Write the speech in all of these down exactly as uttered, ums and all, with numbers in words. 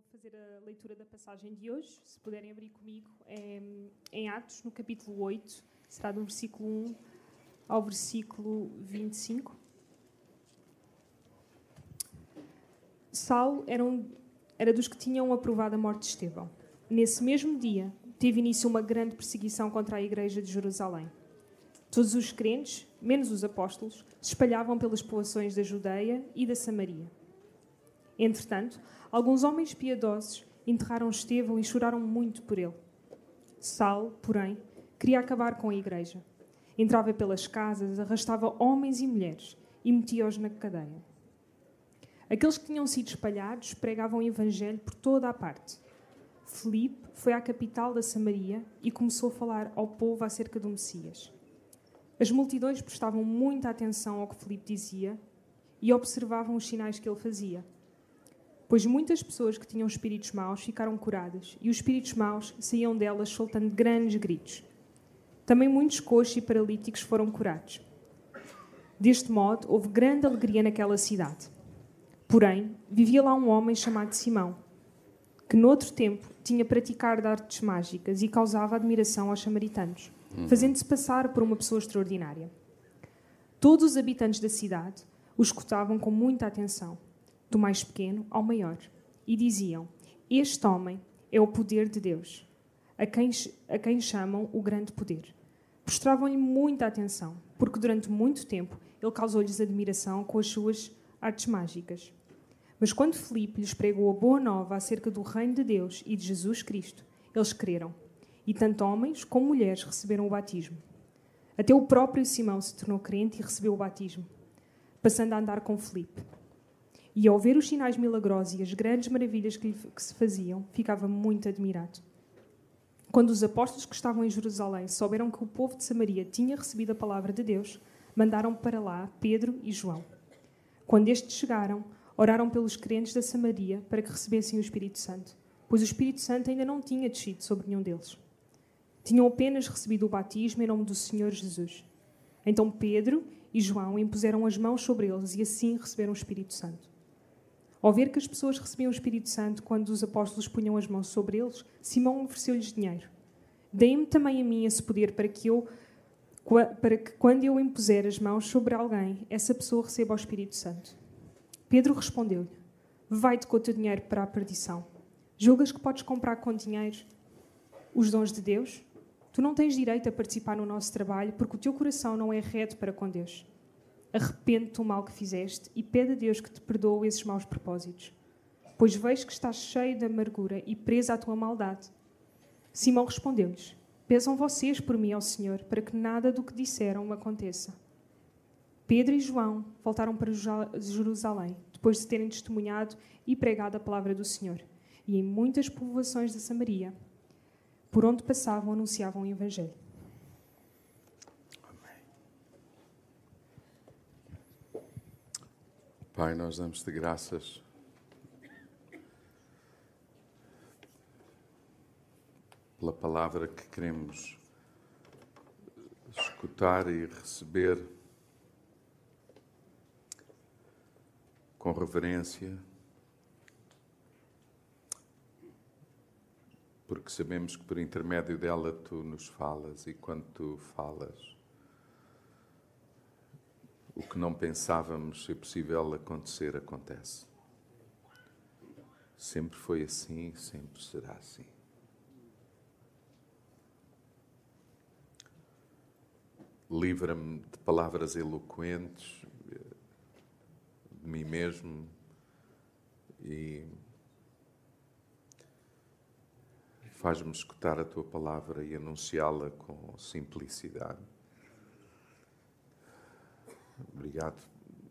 fazer a leitura da passagem de hoje. Se puderem abrir comigo, é em Atos, no capítulo oito, será do versículo um ao versículo vinte e cinco. Saulo era, um, era dos que tinham aprovado a morte de Estevão. Nesse mesmo dia, teve início uma grande perseguição contra a igreja de Jerusalém. Todos os crentes, menos os apóstolos, se espalhavam pelas povoações da Judeia e da Samaria. Entretanto, alguns homens piedosos enterraram Estevão e choraram muito por ele. Saulo, porém, queria acabar com a igreja. Entrava pelas casas, arrastava homens e mulheres e metia-os na cadeia. Aqueles que tinham sido espalhados pregavam o evangelho por toda a parte. Filipe foi à capital da Samaria e começou a falar ao povo acerca do Messias. As multidões prestavam muita atenção ao que Filipe dizia e observavam os sinais que ele fazia. Pois muitas pessoas que tinham espíritos maus ficaram curadas, e os espíritos maus saíam delas soltando grandes gritos. Também muitos coxos e paralíticos foram curados. Deste modo, houve grande alegria naquela cidade. Porém, vivia lá um homem chamado Simão, que noutro tempo tinha praticado artes mágicas e causava admiração aos samaritanos, fazendo-se passar por uma pessoa extraordinária. Todos os habitantes da cidade o escutavam com muita atenção, do mais pequeno ao maior, e diziam: este homem é o poder de Deus, a quem, a quem chamam o grande poder. Prestavam-lhe muita atenção, porque durante muito tempo ele causou-lhes admiração com as suas artes mágicas. Mas quando Filipe lhes pregou a boa nova acerca do reino de Deus e de Jesus Cristo, eles creram, e tanto homens como mulheres receberam o batismo. Até o próprio Simão se tornou crente e recebeu o batismo, passando a andar com Filipe. E ao ver os sinais milagrosos e as grandes maravilhas que, lhe, que se faziam, ficava muito admirado. Quando os apóstolos que estavam em Jerusalém souberam que o povo de Samaria tinha recebido a palavra de Deus, mandaram para lá Pedro e João. Quando estes chegaram, oraram pelos crentes da Samaria para que recebessem o Espírito Santo, pois o Espírito Santo ainda não tinha descido sobre nenhum deles. Tinham apenas recebido o batismo em nome do Senhor Jesus. Então Pedro e João impuseram as mãos sobre eles e assim receberam o Espírito Santo. Ao ver que as pessoas recebiam o Espírito Santo quando os apóstolos punham as mãos sobre eles, Simão ofereceu-lhes dinheiro. Deem-me também a mim esse poder para que, eu, para que quando eu impuser as mãos sobre alguém, essa pessoa receba o Espírito Santo. Pedro respondeu-lhe: vai-te com o teu dinheiro para a perdição. Julgas que podes comprar com dinheiro os dons de Deus? Tu não tens direito a participar no nosso trabalho porque o teu coração não é reto para com Deus. Arrepende-te do mal que fizeste e pede a Deus que te perdoe esses maus propósitos, pois vejo que estás cheio de amargura e preso à tua maldade. Simão respondeu-lhes: peçam vocês por mim ao Senhor, para que nada do que disseram me aconteça. Pedro e João voltaram para Jerusalém, depois de terem testemunhado e pregado a palavra do Senhor, e em muitas povoações da Samaria, por onde passavam, anunciavam o Evangelho. Pai, nós damos-te graças pela palavra que queremos escutar e receber com reverência, porque sabemos que por intermédio dela tu nos falas, e quando tu falas, o que não pensávamos ser possível acontecer, acontece. Sempre foi assim, sempre será assim. Livra-me de palavras eloquentes, de mim mesmo, e faz-me escutar a tua palavra e anunciá-la com simplicidade. Obrigado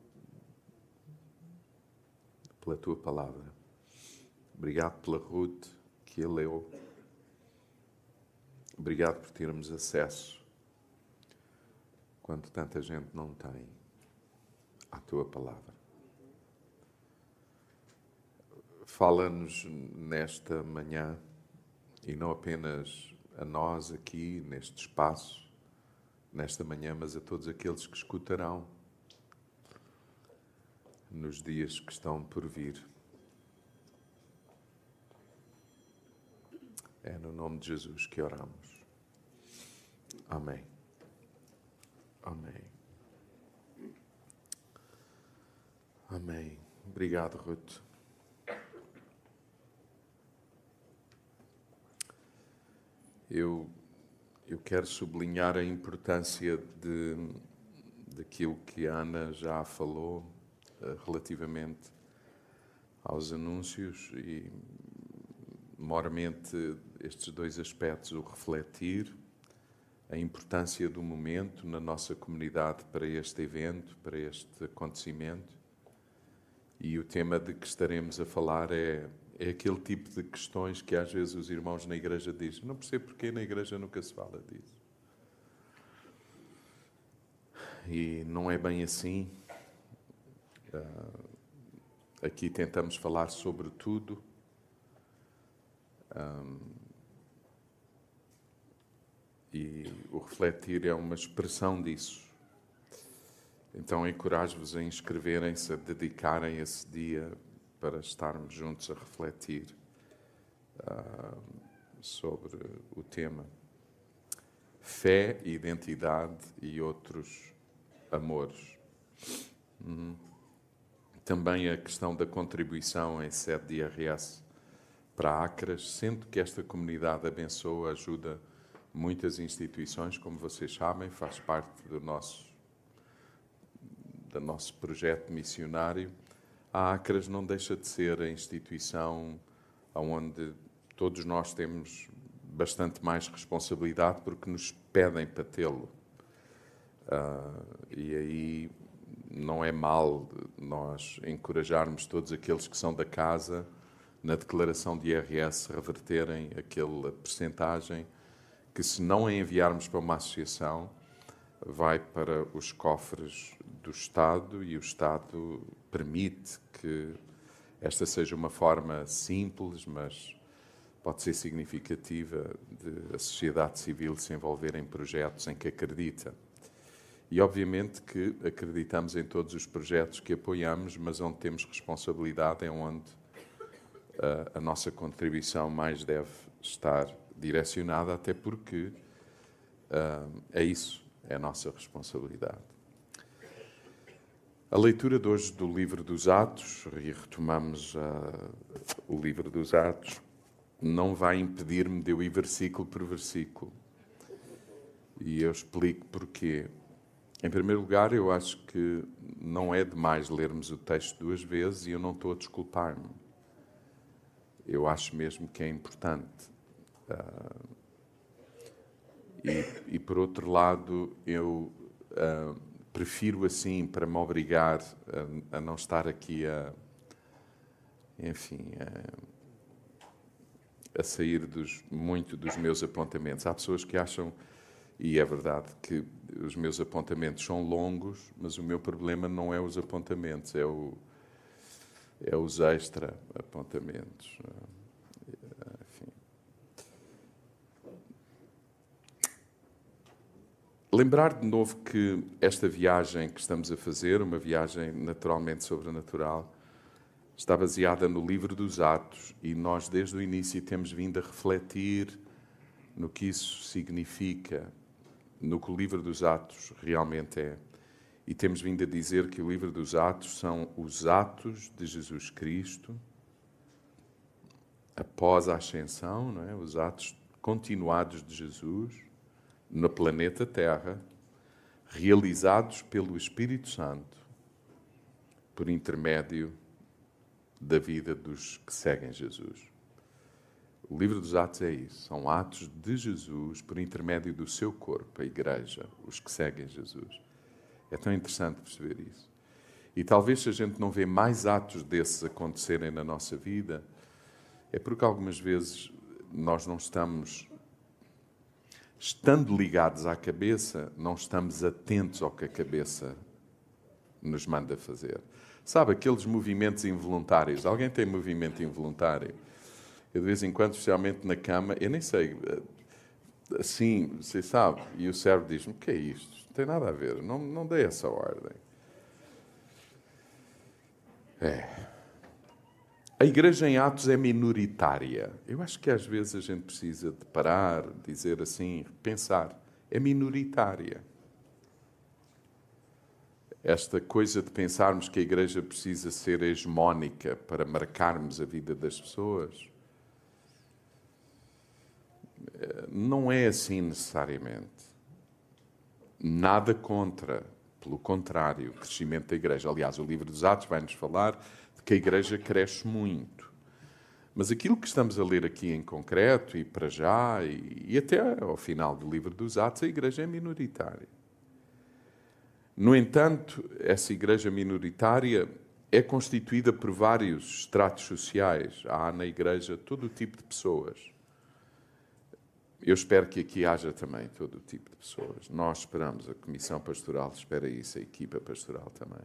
pela tua palavra. Obrigado pela Ruth que a leu. Obrigado por termos acesso, quando tanta gente não tem, à tua palavra. Fala-nos nesta manhã, e não apenas a nós aqui, neste espaço, nesta manhã, mas a todos aqueles que escutarão nos dias que estão por vir. É no nome de Jesus que oramos. Amém. Amém. Amém. Obrigado, Ruth. Eu, eu quero sublinhar a importância de, daquilo que a Ana já falou uh, relativamente aos anúncios e, mormente, estes dois aspectos, o refletir, a importância do momento na nossa comunidade para este evento, para este acontecimento. E o tema de que estaremos a falar é, é aquele tipo de questões que às vezes os irmãos na igreja dizem. Não percebo porque na igreja nunca se fala disso. E não é bem assim. Uh, aqui tentamos falar sobre tudo. Um, e o refletir é uma expressão disso. Então, encorajo-vos a inscreverem-se, a dedicarem esse dia para estarmos juntos a refletir uh, sobre o tema. Fé, identidade e outros amores. Uhum. Também a questão da contribuição em sede de I R S para Acras, sendo que esta comunidade abençoa, ajuda muitas instituições, como vocês sabem, faz parte do nosso, do nosso projeto missionário. A Acras não deixa de ser a instituição onde todos nós temos bastante mais responsabilidade porque nos pedem para tê-lo. Uh, e aí não é mal nós encorajarmos todos aqueles que são da casa, na declaração de I R S, reverterem aquela percentagem que, se não a enviarmos para uma associação, vai para os cofres do Estado, e o Estado permite que esta seja uma forma simples, mas pode ser significativa, de a sociedade civil se envolver em projetos em que acredita. E, obviamente, que acreditamos em todos os projetos que apoiamos, mas onde temos responsabilidade é onde a, a nossa contribuição mais deve estar direcionada, até porque uh, é isso, é a nossa responsabilidade. A leitura de hoje do livro dos Atos, e retomamos uh, o livro dos Atos, não vai impedir-me de eu ir versículo por versículo. E eu explico porquê. Em primeiro lugar, eu acho que não é demais lermos o texto duas vezes, e eu não estou a desculpar-me. Eu acho mesmo que é importante. Uh, e, e, por outro lado, eu uh, prefiro assim, para me obrigar a, a não estar aqui a, enfim, a, a sair dos, muito dos meus apontamentos. Há pessoas que acham, e é verdade, que os meus apontamentos são longos, mas o meu problema não é os apontamentos, é, o, é os extra apontamentos. Enfim. Lembrar de novo que esta viagem que estamos a fazer, uma viagem naturalmente sobrenatural, está baseada no livro dos Atos, e nós desde o início temos vindo a refletir no que isso significa, no que o livro dos Atos realmente é. E temos vindo a dizer que o livro dos Atos são os atos de Jesus Cristo após a ascensão, não é? Os atos continuados de Jesus no planeta Terra, realizados pelo Espírito Santo por intermédio da vida dos que seguem Jesus. O livro dos Atos é isso. São atos de Jesus por intermédio do seu corpo, a Igreja, os que seguem Jesus. É tão interessante perceber isso. E talvez, se a gente não vê mais atos desses acontecerem na nossa vida, é porque algumas vezes nós não estamos, estando ligados à cabeça, não estamos atentos ao que a cabeça nos manda fazer. Sabe, aqueles movimentos involuntários. Alguém tem movimento involuntário? Eu, de vez em quando, especialmente na cama, eu nem sei, assim, você sabe, e o cérebro diz-me, o que é isto? Não tem nada a ver, não, não dei essa ordem. É. A igreja em Atos é minoritária. Eu acho que às vezes a gente precisa de parar, dizer assim, pensar. É minoritária. Esta coisa de pensarmos que a igreja precisa ser hegemónica para marcarmos a vida das pessoas, não é assim necessariamente. Nada contra, pelo contrário, o crescimento da igreja. Aliás, o livro dos Atos vai-nos falar de que a igreja cresce muito. Mas aquilo que estamos a ler aqui em concreto, e para já, e, e até ao final do livro dos Atos, a igreja é minoritária. No entanto, essa igreja minoritária é constituída por vários estratos sociais. Há na igreja todo o tipo de pessoas. Eu espero que aqui haja também todo o tipo de pessoas. Nós esperamos, a Comissão Pastoral espera isso, a equipa pastoral também.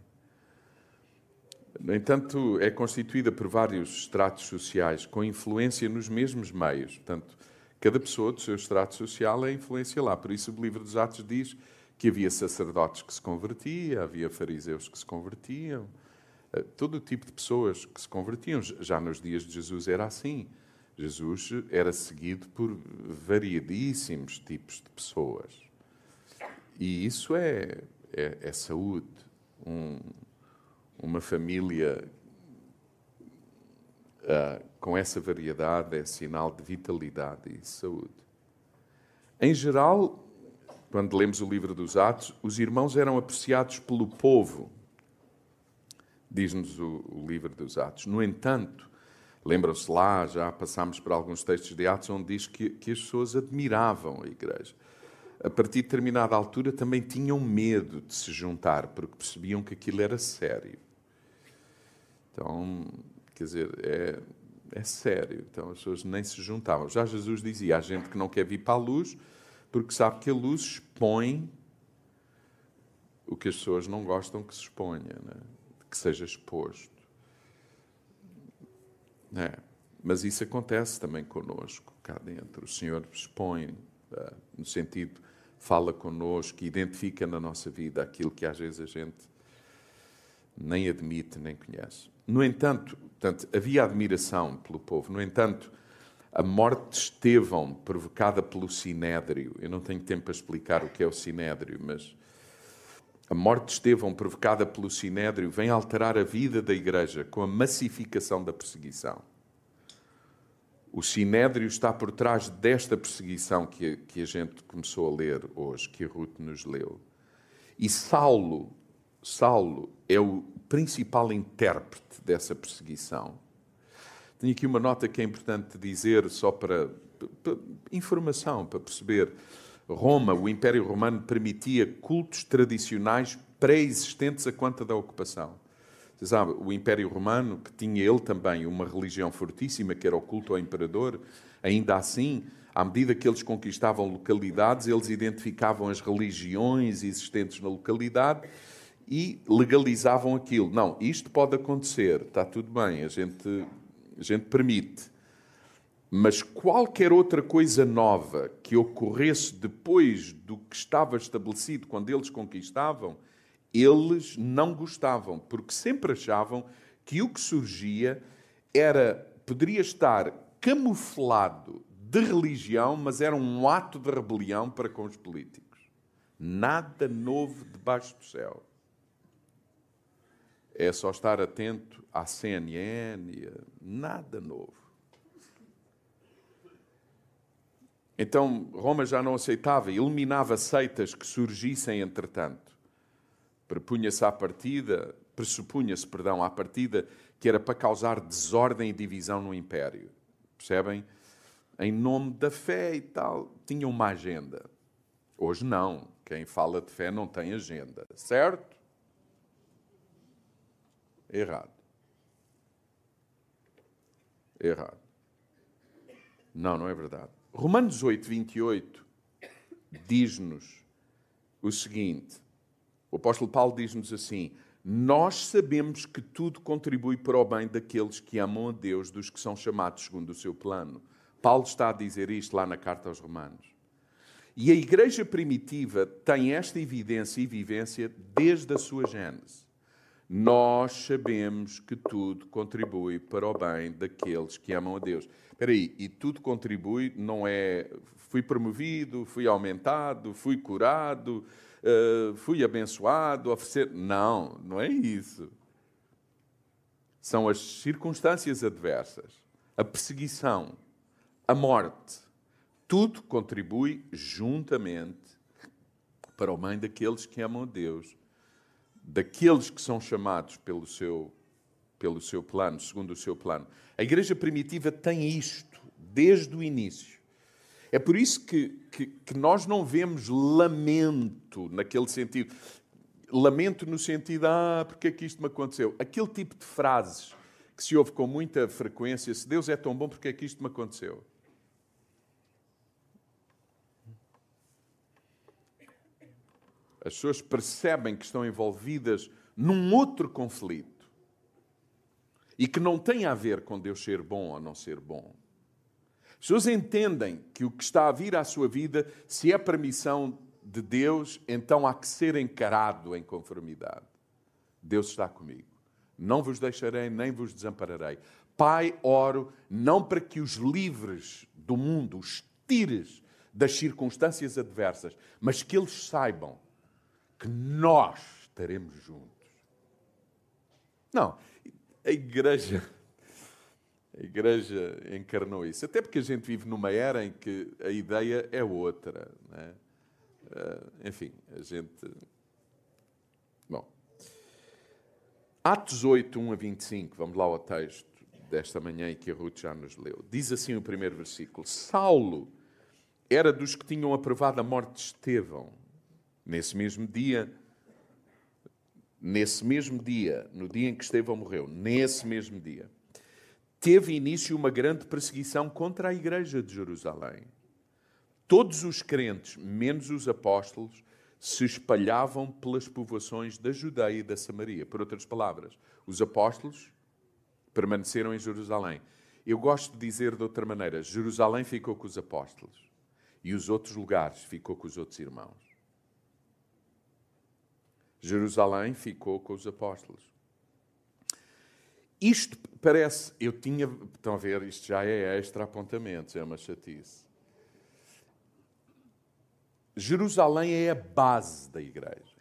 No entanto, é constituída por vários estratos sociais com influência nos mesmos meios. Portanto, cada pessoa do seu estrato social é influência lá. Por isso o livro dos Atos diz que havia sacerdotes que se convertiam, havia fariseus que se convertiam, todo o tipo de pessoas que se convertiam. Já nos dias de Jesus era assim. Jesus era seguido por variadíssimos tipos de pessoas. E isso é, é, é saúde. Um, uma família uh, com essa variedade é sinal de vitalidade e saúde. Em geral, quando lemos o livro dos Atos, os irmãos eram apreciados pelo povo, diz-nos o, o livro dos Atos. No entanto, lembram-se lá, já passámos por alguns textos de Atos, onde diz que, que as pessoas admiravam a igreja. A partir de determinada altura também tinham medo de se juntar, porque percebiam que aquilo era sério. Então, quer dizer, é, é sério. Então as pessoas nem se juntavam. Já Jesus dizia, há gente que não quer vir para a luz, porque sabe que a luz expõe o que as pessoas não gostam que se exponha, né? Que seja exposto. É. Mas isso acontece também connosco, cá dentro. O Senhor expõe, uh, no sentido, fala connosco, identifica na nossa vida aquilo que às vezes a gente nem admite, nem conhece. No entanto, portanto, havia admiração pelo povo. No entanto, a morte de Estevão, provocada pelo Sinédrio, eu não tenho tempo para explicar o que é o Sinédrio, mas a morte de Estevão, provocada pelo Sinédrio, vem alterar a vida da igreja com a massificação da perseguição. O Sinédrio está por trás desta perseguição que, que a gente começou a ler hoje, que a Ruth nos leu. E Saulo, Saulo é o principal intérprete dessa perseguição. Tenho aqui uma nota que é importante dizer, só para, para informação, para perceber. Roma, o Império Romano, permitia cultos tradicionais pré-existentes a conta da ocupação. Você sabe, o Império Romano, que tinha ele também uma religião fortíssima, que era o culto ao imperador, ainda assim, à medida que eles conquistavam localidades, eles identificavam as religiões existentes na localidade e legalizavam aquilo. Não, isto pode acontecer, está tudo bem, a gente, a gente permite. Mas qualquer outra coisa nova que ocorresse depois do que estava estabelecido quando eles conquistavam, eles não gostavam, porque sempre achavam que o que surgia era, poderia estar camuflado de religião, mas era um ato de rebelião para com os políticos. Nada novo debaixo do céu. É só estar atento à C N N, nada novo. Então, Roma já não aceitava, eliminava seitas que surgissem entretanto. Prepunha-se à partida, pressupunha-se, perdão, à partida, que era para causar desordem e divisão no Império. Percebem? Em nome da fé e tal, tinha uma agenda. Hoje não. Quem fala de fé não tem agenda. Certo? Errado. Errado. Não, não é verdade. Romanos oito, vinte e oito diz-nos o seguinte. O apóstolo Paulo diz-nos assim: nós sabemos que tudo contribui para o bem daqueles que amam a Deus, dos que são chamados segundo o seu plano. Paulo está a dizer isto lá na carta aos Romanos. E a igreja primitiva tem esta evidência e vivência desde a sua gênese. nós sabemos que tudo contribui para o bem daqueles que amam a Deus. Espera aí, e tudo contribui, não é fui promovido, fui aumentado, fui curado, uh, fui abençoado, oferecer... Não, não é isso. São as circunstâncias adversas, a perseguição, a morte. Tudo contribui juntamente para o bem daqueles que amam a Deus, daqueles que são chamados pelo seu, pelo seu plano, segundo o seu plano. A igreja primitiva tem isto desde o início. É por isso que, que, que nós não vemos lamento naquele sentido. Lamento no sentido, ah, porque é que isto me aconteceu? Aquele tipo de frases que se ouve com muita frequência, se Deus é tão bom, porque é que isto me aconteceu? As pessoas percebem que estão envolvidas num outro conflito e que não tem a ver com Deus ser bom ou não ser bom. As pessoas entendem que o que está a vir à sua vida, se é permissão de Deus, então há que ser encarado em conformidade. Deus está comigo. Não vos deixarei, nem vos desampararei. Pai, oro, não para que os livres do mundo, os tires das circunstâncias adversas, mas que eles saibam que nós estaremos juntos. Não, a igreja, a igreja encarnou isso. Até porque a gente vive numa era em que a ideia é outra, não é? Uh, enfim, a gente... Bom. Atos oito, um a vinte e cinco, vamos lá ao texto desta manhã e que a Ruth já nos leu. Diz assim o primeiro versículo. Saulo era dos que tinham aprovado a morte de Estevão. Nesse mesmo dia, nesse mesmo dia, no dia em que Estevão morreu, nesse mesmo dia, teve início uma grande perseguição contra a igreja de Jerusalém. Todos os crentes, menos os apóstolos, se espalhavam pelas povoações da Judeia e da Samaria. Por outras palavras, os apóstolos permaneceram em Jerusalém. Eu gosto de dizer de outra maneira, Jerusalém ficou com os apóstolos e os outros lugares ficou com os outros irmãos. Jerusalém ficou com os apóstolos. Isto parece... Eu tinha... Estão a ver, isto já é extra apontamentos, é uma chatice. Jerusalém é a base da igreja.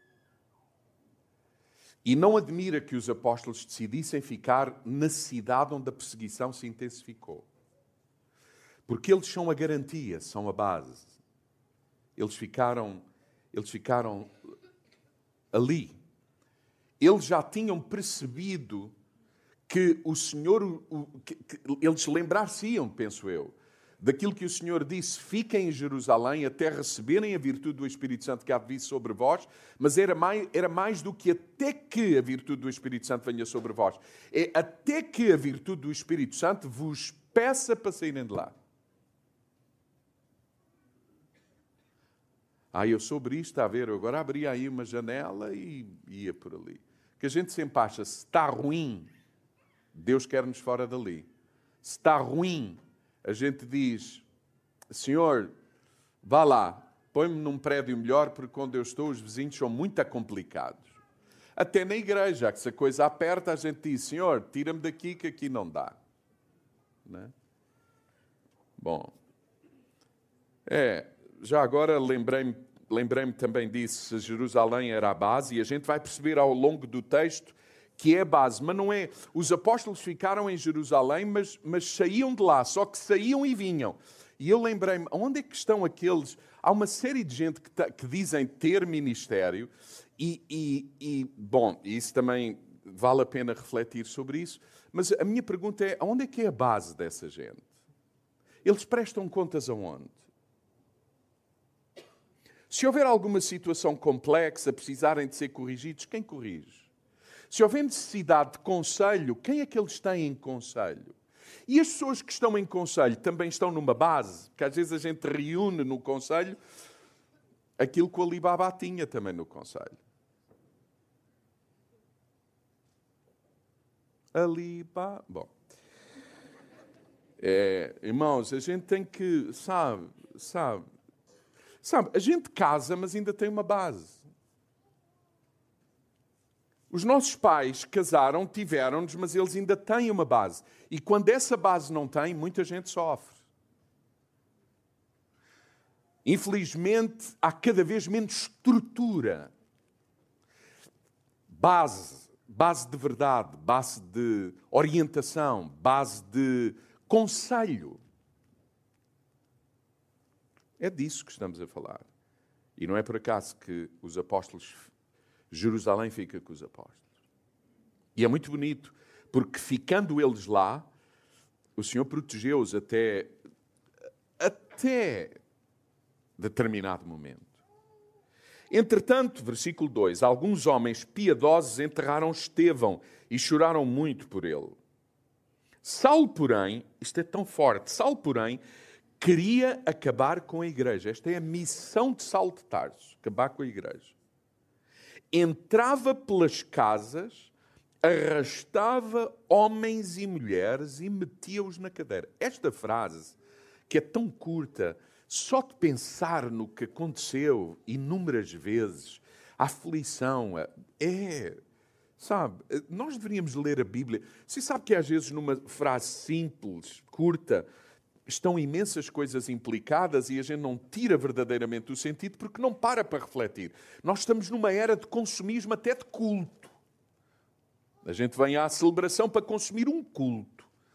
E não admira que os apóstolos decidissem ficar na cidade onde a perseguição se intensificou. Porque eles são a garantia, são a base. Eles ficaram, eles ficaram ali. Eles já tinham percebido que o Senhor... O, que, que, eles lembrar-se-iam, penso eu, daquilo que o Senhor disse, fiquem em Jerusalém até receberem a virtude do Espírito Santo que há de vir sobre vós, mas era mais, era mais do que até que a virtude do Espírito Santo venha sobre vós. É até que a virtude do Espírito Santo vos peça para saírem de lá. Ah, eu sobre isto, está a ver, eu agora abria aí uma janela e ia por ali. Que a gente sempre acha, se está ruim, Deus quer-nos fora dali. Se está ruim, a gente diz, Senhor, vá lá, põe-me num prédio melhor, porque onde eu estou os vizinhos são muito complicados. Até na igreja, que se a coisa aperta, a gente diz, Senhor, tira-me daqui que aqui não dá. Não é? Bom, é, já agora lembrei-me, lembrei-me também disso, se Jerusalém era a base, e a gente vai perceber ao longo do texto que é a base, mas não é... Os apóstolos ficaram em Jerusalém, mas, mas saíam de lá, só que saíam e vinham. E eu lembrei-me, onde é que estão aqueles... Há uma série de gente que, ta, que dizem ter ministério, e, e, e, bom, isso também vale a pena refletir sobre isso, mas a minha pergunta é, onde é que é a base dessa gente? Eles prestam contas aonde? Se houver alguma situação complexa, precisarem de ser corrigidos, quem corrige? Se houver necessidade de conselho, quem é que eles têm em conselho? E as pessoas que estão em conselho também estão numa base, porque às vezes a gente reúne no conselho aquilo que o Alibaba tinha também no conselho. Alibaba... Bom, é, irmãos, a gente tem que, sabe, sabe, sabe, a gente casa, mas ainda tem uma base. Os nossos pais casaram, tiveram-nos, mas eles ainda têm uma base. E quando essa base não tem, muita gente sofre. Infelizmente, há cada vez menos estrutura. Base, base de verdade, base de orientação, base de conselho. É disso que estamos a falar. E não é por acaso que os apóstolos, Jerusalém fica com os apóstolos. E é muito bonito, porque ficando eles lá, o Senhor protegeu-os até, até determinado momento. Entretanto, versículo dois, alguns homens piedosos enterraram Estevão e choraram muito por ele. Saulo, porém, isto é tão forte, Saulo, porém, queria acabar com a igreja. Esta é a missão de Saulo de Tarso, acabar com a igreja. Entrava pelas casas, arrastava homens e mulheres e metia-os na cadeira. Esta frase, que é tão curta, só de pensar no que aconteceu inúmeras vezes, a aflição, é, sabe, nós deveríamos ler a Bíblia. Você sabe que às vezes numa frase simples, curta, estão imensas coisas implicadas e a gente não tira verdadeiramente o sentido porque não para para refletir. Nós estamos numa era de consumismo até de culto. A gente vem à celebração para consumir um culto.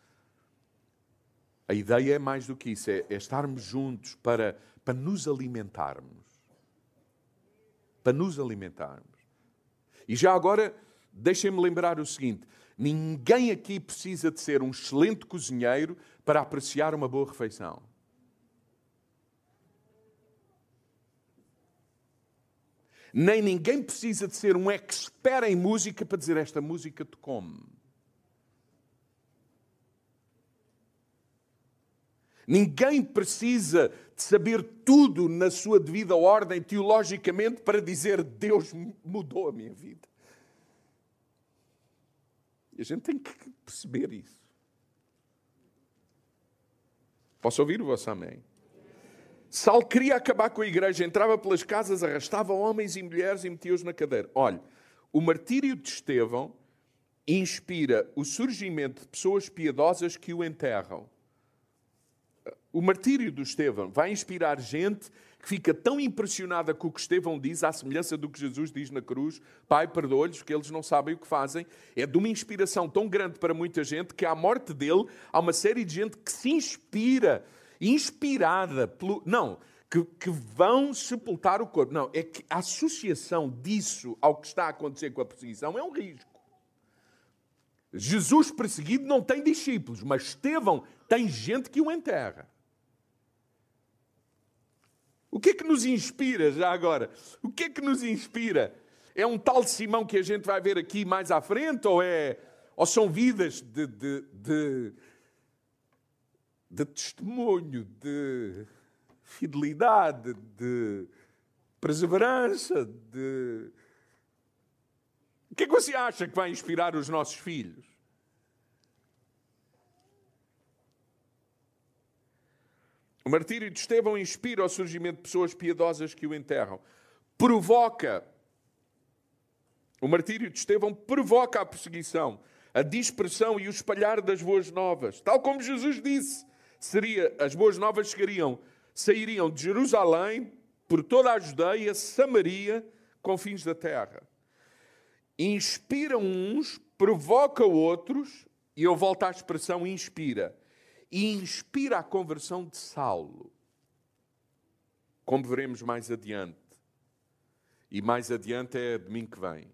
A ideia é mais do que isso, é, é estarmos juntos para, para nos alimentarmos. Para nos alimentarmos. E já agora, deixem-me lembrar o seguinte, ninguém aqui precisa de ser um excelente cozinheiro para apreciar uma boa refeição. Nem ninguém precisa de ser um expert em música para dizer esta música te come. Ninguém precisa de saber tudo na sua devida ordem teologicamente para dizer Deus mudou a minha vida. E a gente tem que perceber isso. Posso ouvir o vosso amém? Saulo queria acabar com a igreja, entrava pelas casas, arrastava homens e mulheres e metia-os na cadeira. Olha, o martírio de Estevão inspira o surgimento de pessoas piedosas que o enterram. O martírio do Estevão vai inspirar gente que fica tão impressionada com o que Estevão diz, à semelhança do que Jesus diz na cruz, Pai, perdoa-lhes, porque eles não sabem o que fazem. É de uma inspiração tão grande para muita gente que à morte dele há uma série de gente que se inspira, inspirada pelo... Não, que, que vão sepultar o corpo. Não, é que a associação disso ao que está a acontecer com a perseguição é um risco. Jesus perseguido não tem discípulos, mas Estevão tem gente que o enterra. O que é que nos inspira já agora? O que é que nos inspira? É um tal Simão que a gente vai ver aqui mais à frente? Ou, é, ou são vidas de, de, de, de testemunho, de fidelidade, de perseverança? De... O que é que você acha que vai inspirar os nossos filhos? O martírio de Estevão inspira o surgimento de pessoas piedosas que o enterram. Provoca, o martírio de Estevão provoca a perseguição, a dispersão e o espalhar das boas novas. Tal como Jesus disse, seria, as boas novas chegariam, sairiam de Jerusalém, por toda a Judeia, Samaria, confins da terra. Inspiram uns, provoca outros, e eu volto à expressão inspira. E inspira a conversão de Saulo, como veremos mais adiante. E mais adiante é domingo que vem.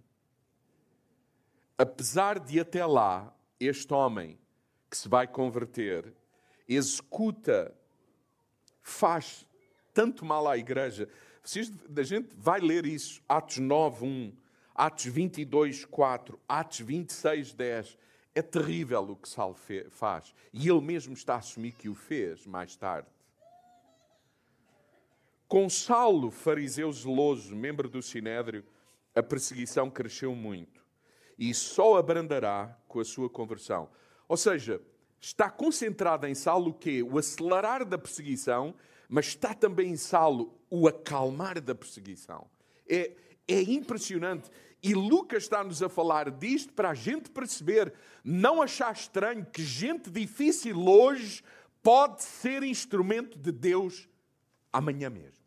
Apesar de até lá, este homem que se vai converter, executa, faz tanto mal à igreja. Vocês, a gente vai ler isso, Atos nove, um, Atos vinte e dois, quatro, Atos vinte e seis, dez... É terrível o que Saulo faz. E ele mesmo está a assumir que o fez mais tarde. Com Saulo, fariseu zeloso, membro do Sinédrio, a perseguição cresceu muito. E só abrandará com a sua conversão. Ou seja, está concentrado em Saulo o quê? O acelerar da perseguição, mas está também em Saulo o acalmar da perseguição. É, é impressionante. E Lucas está-nos a falar disto para a gente perceber, não achar estranho que gente difícil hoje pode ser instrumento de Deus amanhã mesmo.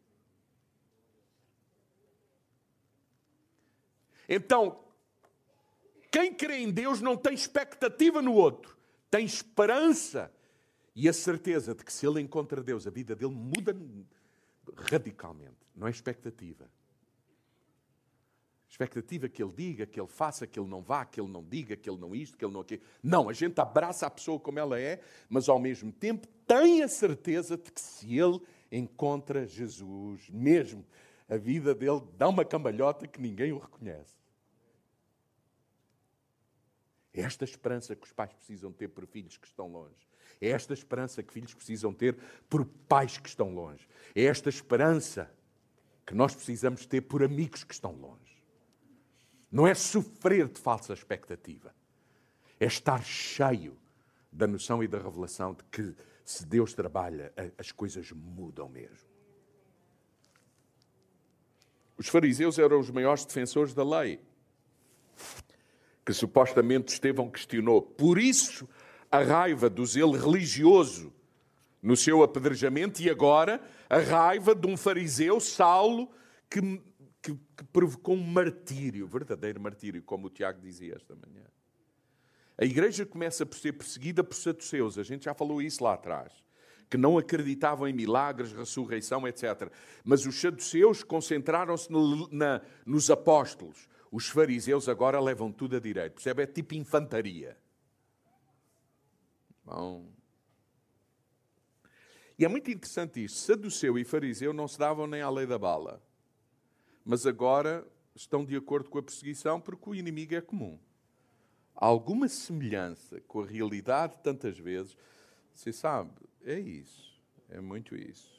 Então, quem crê em Deus não tem expectativa no outro, tem esperança e a certeza de que se ele encontra Deus, a vida dele muda radicalmente. Não é expectativa. Expectativa que ele diga, que ele faça, que ele não vá, que ele não diga, que ele não isto, que ele não aquilo. Não, a gente abraça a pessoa como ela é, mas ao mesmo tempo tem a certeza de que se ele encontra Jesus, mesmo a vida dele dá uma cambalhota que ninguém o reconhece. É esta esperança que os pais precisam ter por filhos que estão longe. É esta esperança que filhos precisam ter por pais que estão longe. É esta esperança que nós precisamos ter por amigos que estão longe. Não é sofrer de falsa expectativa. É estar cheio da noção e da revelação de que se Deus trabalha, as coisas mudam mesmo. Os fariseus eram os maiores defensores da lei, que supostamente Estevão questionou. Por isso, a raiva do zelo religioso no seu apedrejamento e agora a raiva de um fariseu, Saulo, que... Que, que provocou um martírio, verdadeiro martírio, como o Tiago dizia esta manhã. A igreja começa por ser perseguida por saduceus, a gente já falou isso lá atrás, que não acreditavam em milagres, ressurreição, etcétera. Mas os saduceus concentraram-se no, na, nos apóstolos. Os fariseus agora levam tudo a direito, percebe? É tipo infantaria. Bom. E é muito interessante isto, saduceu e fariseu não se davam nem à lei da bala. Mas agora estão de acordo com a perseguição porque o inimigo é comum. Há alguma semelhança com a realidade tantas vezes. Você sabe, é isso. É muito isso.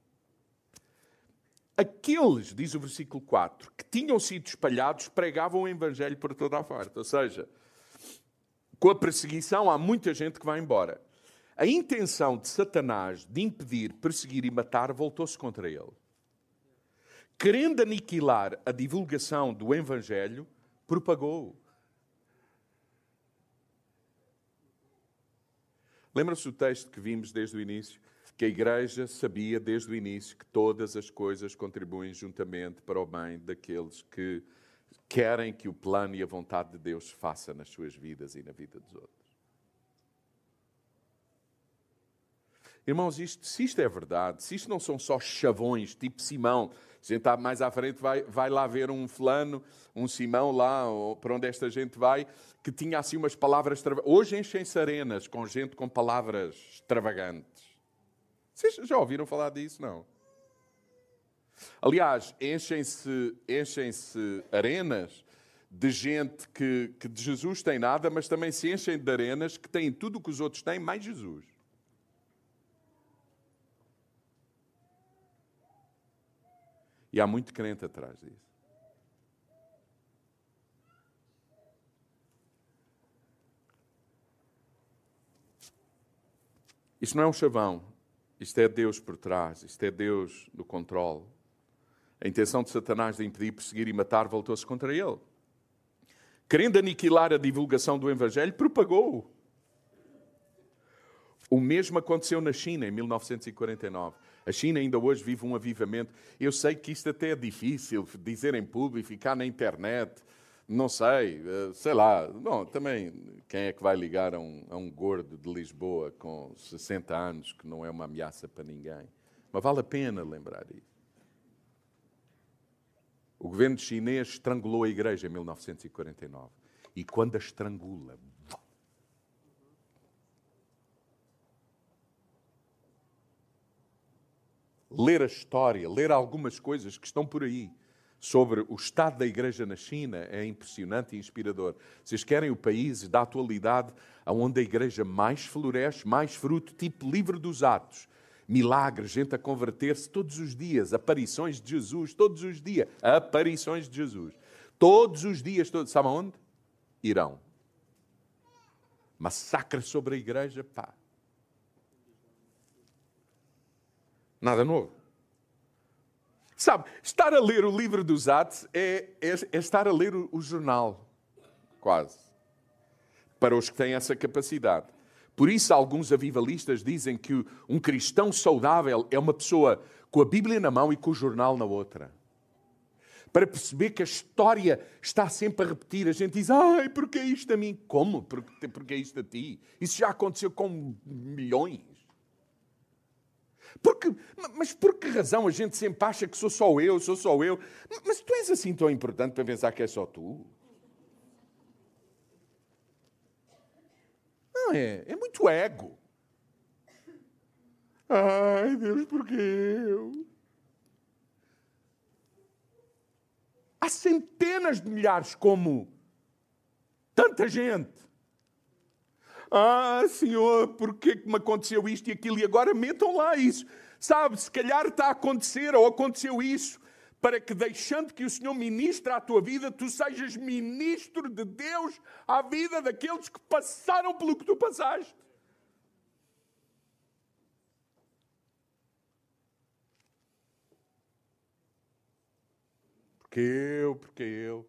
Aqueles, diz o versículo quatro, que tinham sido espalhados, pregavam o evangelho por toda a parte. Ou seja, com a perseguição há muita gente que vai embora. A intenção de Satanás de impedir, perseguir e matar voltou-se contra ele. Querendo aniquilar a divulgação do Evangelho, propagou-o. Lembra-se do texto que vimos desde o início? Que a Igreja sabia desde o início que todas as coisas contribuem juntamente para o bem daqueles que querem que o plano e a vontade de Deus se faça nas suas vidas e na vida dos outros. Irmãos, isto, se isto é verdade, se isto não são só chavões, tipo Simão, a gente está mais à frente, vai, vai lá ver um fulano, um Simão lá, ou para onde esta gente vai, que tinha assim umas palavras extravagantes. Hoje enchem-se arenas com gente com palavras extravagantes. Vocês já ouviram falar disso? Não. Aliás, enchem-se, enchem-se arenas de gente que, que de Jesus tem nada, mas também se enchem de arenas que têm tudo o que os outros têm, mais Jesus. E há muito crente atrás disso. Isto não é um chavão. Isto é Deus por trás. Isto é Deus no controle. A intenção de Satanás de impedir, perseguir e matar voltou-se contra ele. Querendo aniquilar a divulgação do Evangelho, propagou-o. O mesmo aconteceu na China, em mil novecentos e quarenta e nove. A China ainda hoje vive um avivamento. Eu sei que isto até é difícil, dizer em público, ficar na internet, não sei, sei lá. Bom, também, quem é que vai ligar a um, a um gordo de Lisboa com sessenta anos, que não é uma ameaça para ninguém? Mas vale a pena lembrar isso. O governo chinês estrangulou a igreja em mil novecentos e quarenta e nove. E quando a estrangula... Ler a história, ler algumas coisas que estão por aí sobre o estado da igreja na China é impressionante e inspirador. Vocês querem o país da atualidade onde a igreja mais floresce, mais fruto, tipo livro dos Atos. Milagres, gente a converter-se todos os dias, aparições de Jesus, todos os dias, aparições de Jesus. Todos os dias, todos. Sabe aonde? Irão. Massacre sobre a igreja, pá. Nada novo. Sabe, estar a ler o livro dos Atos é, é, é estar a ler o, o jornal, quase, para os que têm essa capacidade. Por isso, alguns avivalistas dizem que um cristão saudável é uma pessoa com a Bíblia na mão e com o jornal na outra. Para perceber que a história está sempre a repetir. A gente diz, ai, porque é isto a mim? Como? Porque, porque é isto a ti? Isso já aconteceu com milhões. Porque, mas por que razão a gente sempre acha que sou só eu, sou só eu? Mas tu és assim tão importante para pensar que é só tu? Não é? É muito ego. Ai, Deus, por que eu? Há centenas de milhares como tanta gente. Ah, Senhor, por que me aconteceu isto e aquilo? E agora metam lá isso. Sabe, se calhar está a acontecer ou aconteceu isso para que, deixando que o Senhor ministre a tua vida, tu sejas ministro de Deus à vida daqueles que passaram pelo que tu passaste. Porque eu, porque eu.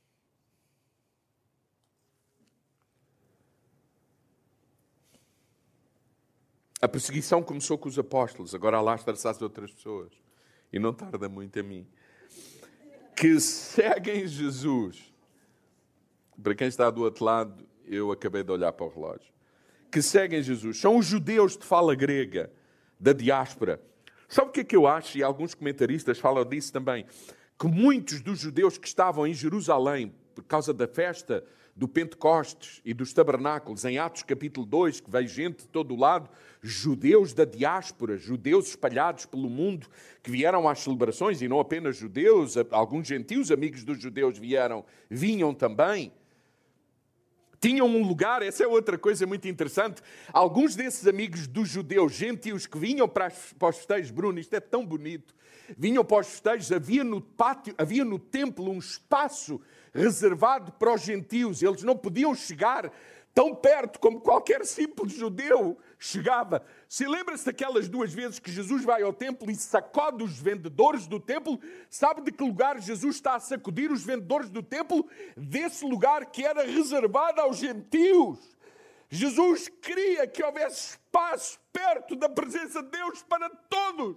A perseguição começou com os apóstolos, agora alastra-se às outras pessoas. E não tarda muito a mim. Que seguem Jesus. Para quem está do outro lado, eu acabei de olhar para o relógio. Que seguem Jesus. São os judeus de fala grega, da diáspora. Sabe o que é que eu acho? E alguns comentaristas falam disso também. Que muitos dos judeus que estavam em Jerusalém, por causa da festa do Pentecostes e dos tabernáculos, em Atos capítulo dois, que veio gente de todo o lado, judeus da diáspora, judeus espalhados pelo mundo, que vieram às celebrações, e não apenas judeus, alguns gentios amigos dos judeus vieram, vinham também. Tinham um lugar, essa é outra coisa muito interessante. Alguns desses amigos dos judeus, gentios, que vinham para, as, para os festejos, Bruno, isto é tão bonito, vinham para os festejos, havia no pátio, havia no templo um espaço reservado para os gentios. Eles não podiam chegar tão perto como qualquer simples judeu chegava. Se lembra-se daquelas duas vezes que Jesus vai ao templo e sacode os vendedores do templo? Sabe de que lugar Jesus está a sacudir os vendedores do templo? Desse lugar que era reservado aos gentios. Jesus queria que houvesse espaço perto da presença de Deus para todos.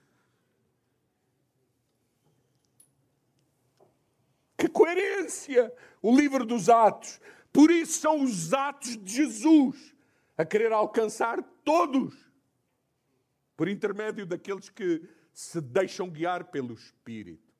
Que coerência! O livro dos Atos. Por isso são os atos de Jesus a querer alcançar todos, por intermédio daqueles que se deixam guiar pelo Espírito.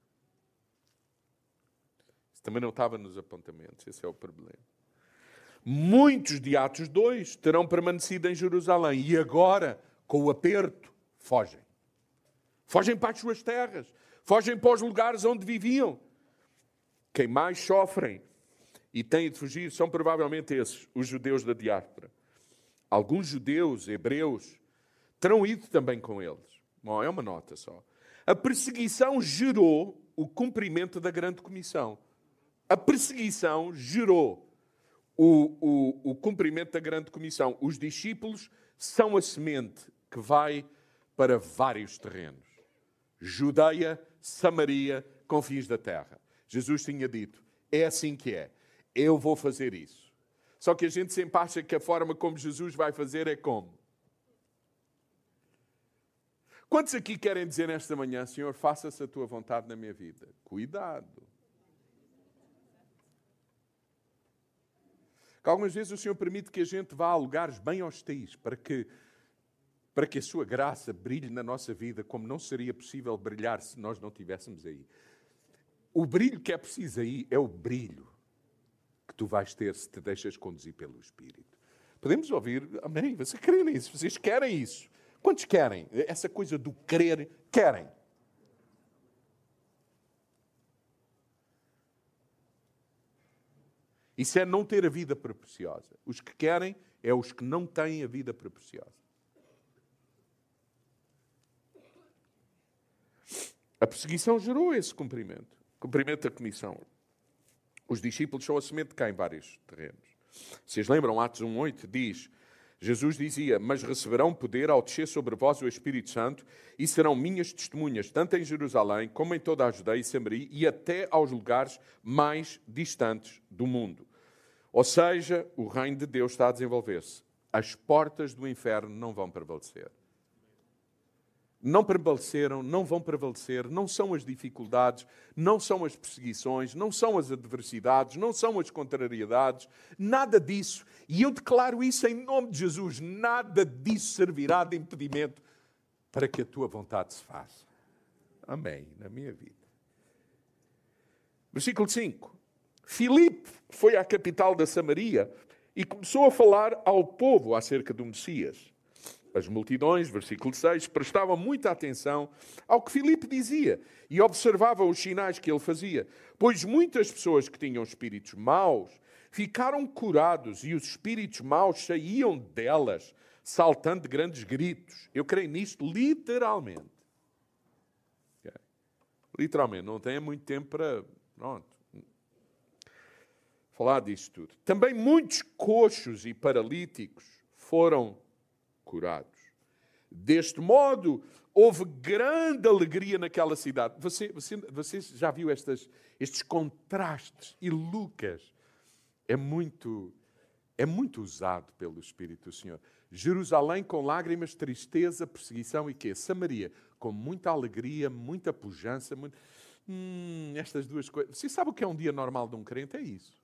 Isso também não estava nos apontamentos, esse é o problema. Muitos de Atos dois terão permanecido em Jerusalém e agora, com o aperto, fogem. Fogem para as suas terras, fogem para os lugares onde viviam. Quem mais sofrem e têm de fugir são provavelmente esses, os judeus da diáspora. Alguns judeus, hebreus, terão ido também com eles. Bom, é uma nota só. A perseguição gerou o cumprimento da grande comissão. A perseguição gerou o, o, o cumprimento da grande comissão. Os discípulos são a semente que vai para vários terrenos. Judeia, Samaria, confins da terra. Jesus tinha dito, é assim que é. Eu vou fazer isso. Só que a gente sempre acha que a forma como Jesus vai fazer é como? Quantos aqui querem dizer nesta manhã, Senhor, faça-se a tua vontade na minha vida? Cuidado. Que algumas vezes o Senhor permite que a gente vá a lugares bem hostis para que, para que a sua graça brilhe na nossa vida como não seria possível brilhar se nós não estivéssemos aí. O brilho que é preciso aí é o brilho que tu vais ter se te deixas conduzir pelo Espírito. Podemos ouvir, amém, vocês querem isso, vocês querem isso. Quantos querem? Essa coisa do querer, querem. Isso é não ter a vida preciosa. Os que querem é os que não têm a vida preciosa. A perseguição gerou esse cumprimento. Cumprimento da comissão. Os discípulos são a semente que cai em vários terrenos. Vocês lembram, Atos um oito diz, Jesus dizia, mas receberão poder ao descer sobre vós o Espírito Santo e serão minhas testemunhas, tanto em Jerusalém como em toda a Judeia e Samaria e até aos lugares mais distantes do mundo. Ou seja, o reino de Deus está a desenvolver-se. As portas do inferno não vão prevalecer. Não prevaleceram, não vão prevalecer, não são as dificuldades, não são as perseguições, não são as adversidades, não são as contrariedades, nada disso. E eu declaro isso em nome de Jesus, nada disso servirá de impedimento para que a tua vontade se faça. Amém, na minha vida. Versículo cinco. Filipe foi à capital da Samaria e começou a falar ao povo acerca do Messias. As multidões, versículo seis, prestavam muita atenção ao que Filipe dizia e observavam os sinais que ele fazia, pois muitas pessoas que tinham espíritos maus ficaram curados e os espíritos maus saíam delas, saltando de grandes gritos. Eu creio nisto literalmente. Okay. Literalmente, não tenho muito tempo para pronto, falar disto tudo. Também muitos coxos e paralíticos foram curados. Deste modo, houve grande alegria naquela cidade. Você, você, você já viu estas, estes contrastes? E Lucas é muito, é muito usado pelo Espírito do Senhor. Jerusalém com lágrimas, tristeza, perseguição e quê? Samaria com muita alegria, muita pujança. Muito... Hum, estas duas coisas. Você sabe o que é um dia normal de um crente? É isso.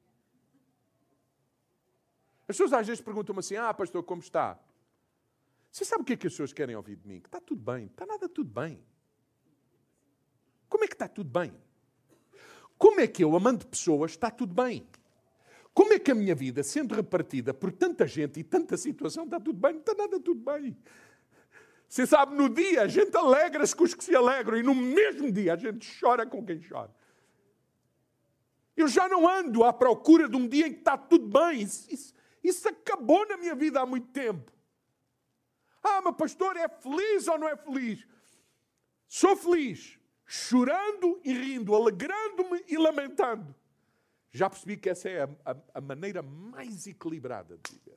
As pessoas às vezes perguntam-me assim, ah, pastor, como está? Você sabe o que é que as pessoas querem ouvir de mim? Que está tudo bem. Está nada tudo bem. Como é que está tudo bem? Como é que eu, amando pessoas, está tudo bem? Como é que a minha vida, sendo repartida por tanta gente e tanta situação, está tudo bem? Não está nada tudo bem. Você sabe, no dia a gente alegra-se com os que se alegram e no mesmo dia a gente chora com quem chora. Eu já não ando à procura de um dia em que está tudo bem. Isso, isso, isso acabou na minha vida há muito tempo. Ah, mas pastor, é feliz ou não é feliz? Sou feliz, chorando e rindo, alegrando-me e lamentando. Já percebi que essa é a, a, a maneira mais equilibrada de viver.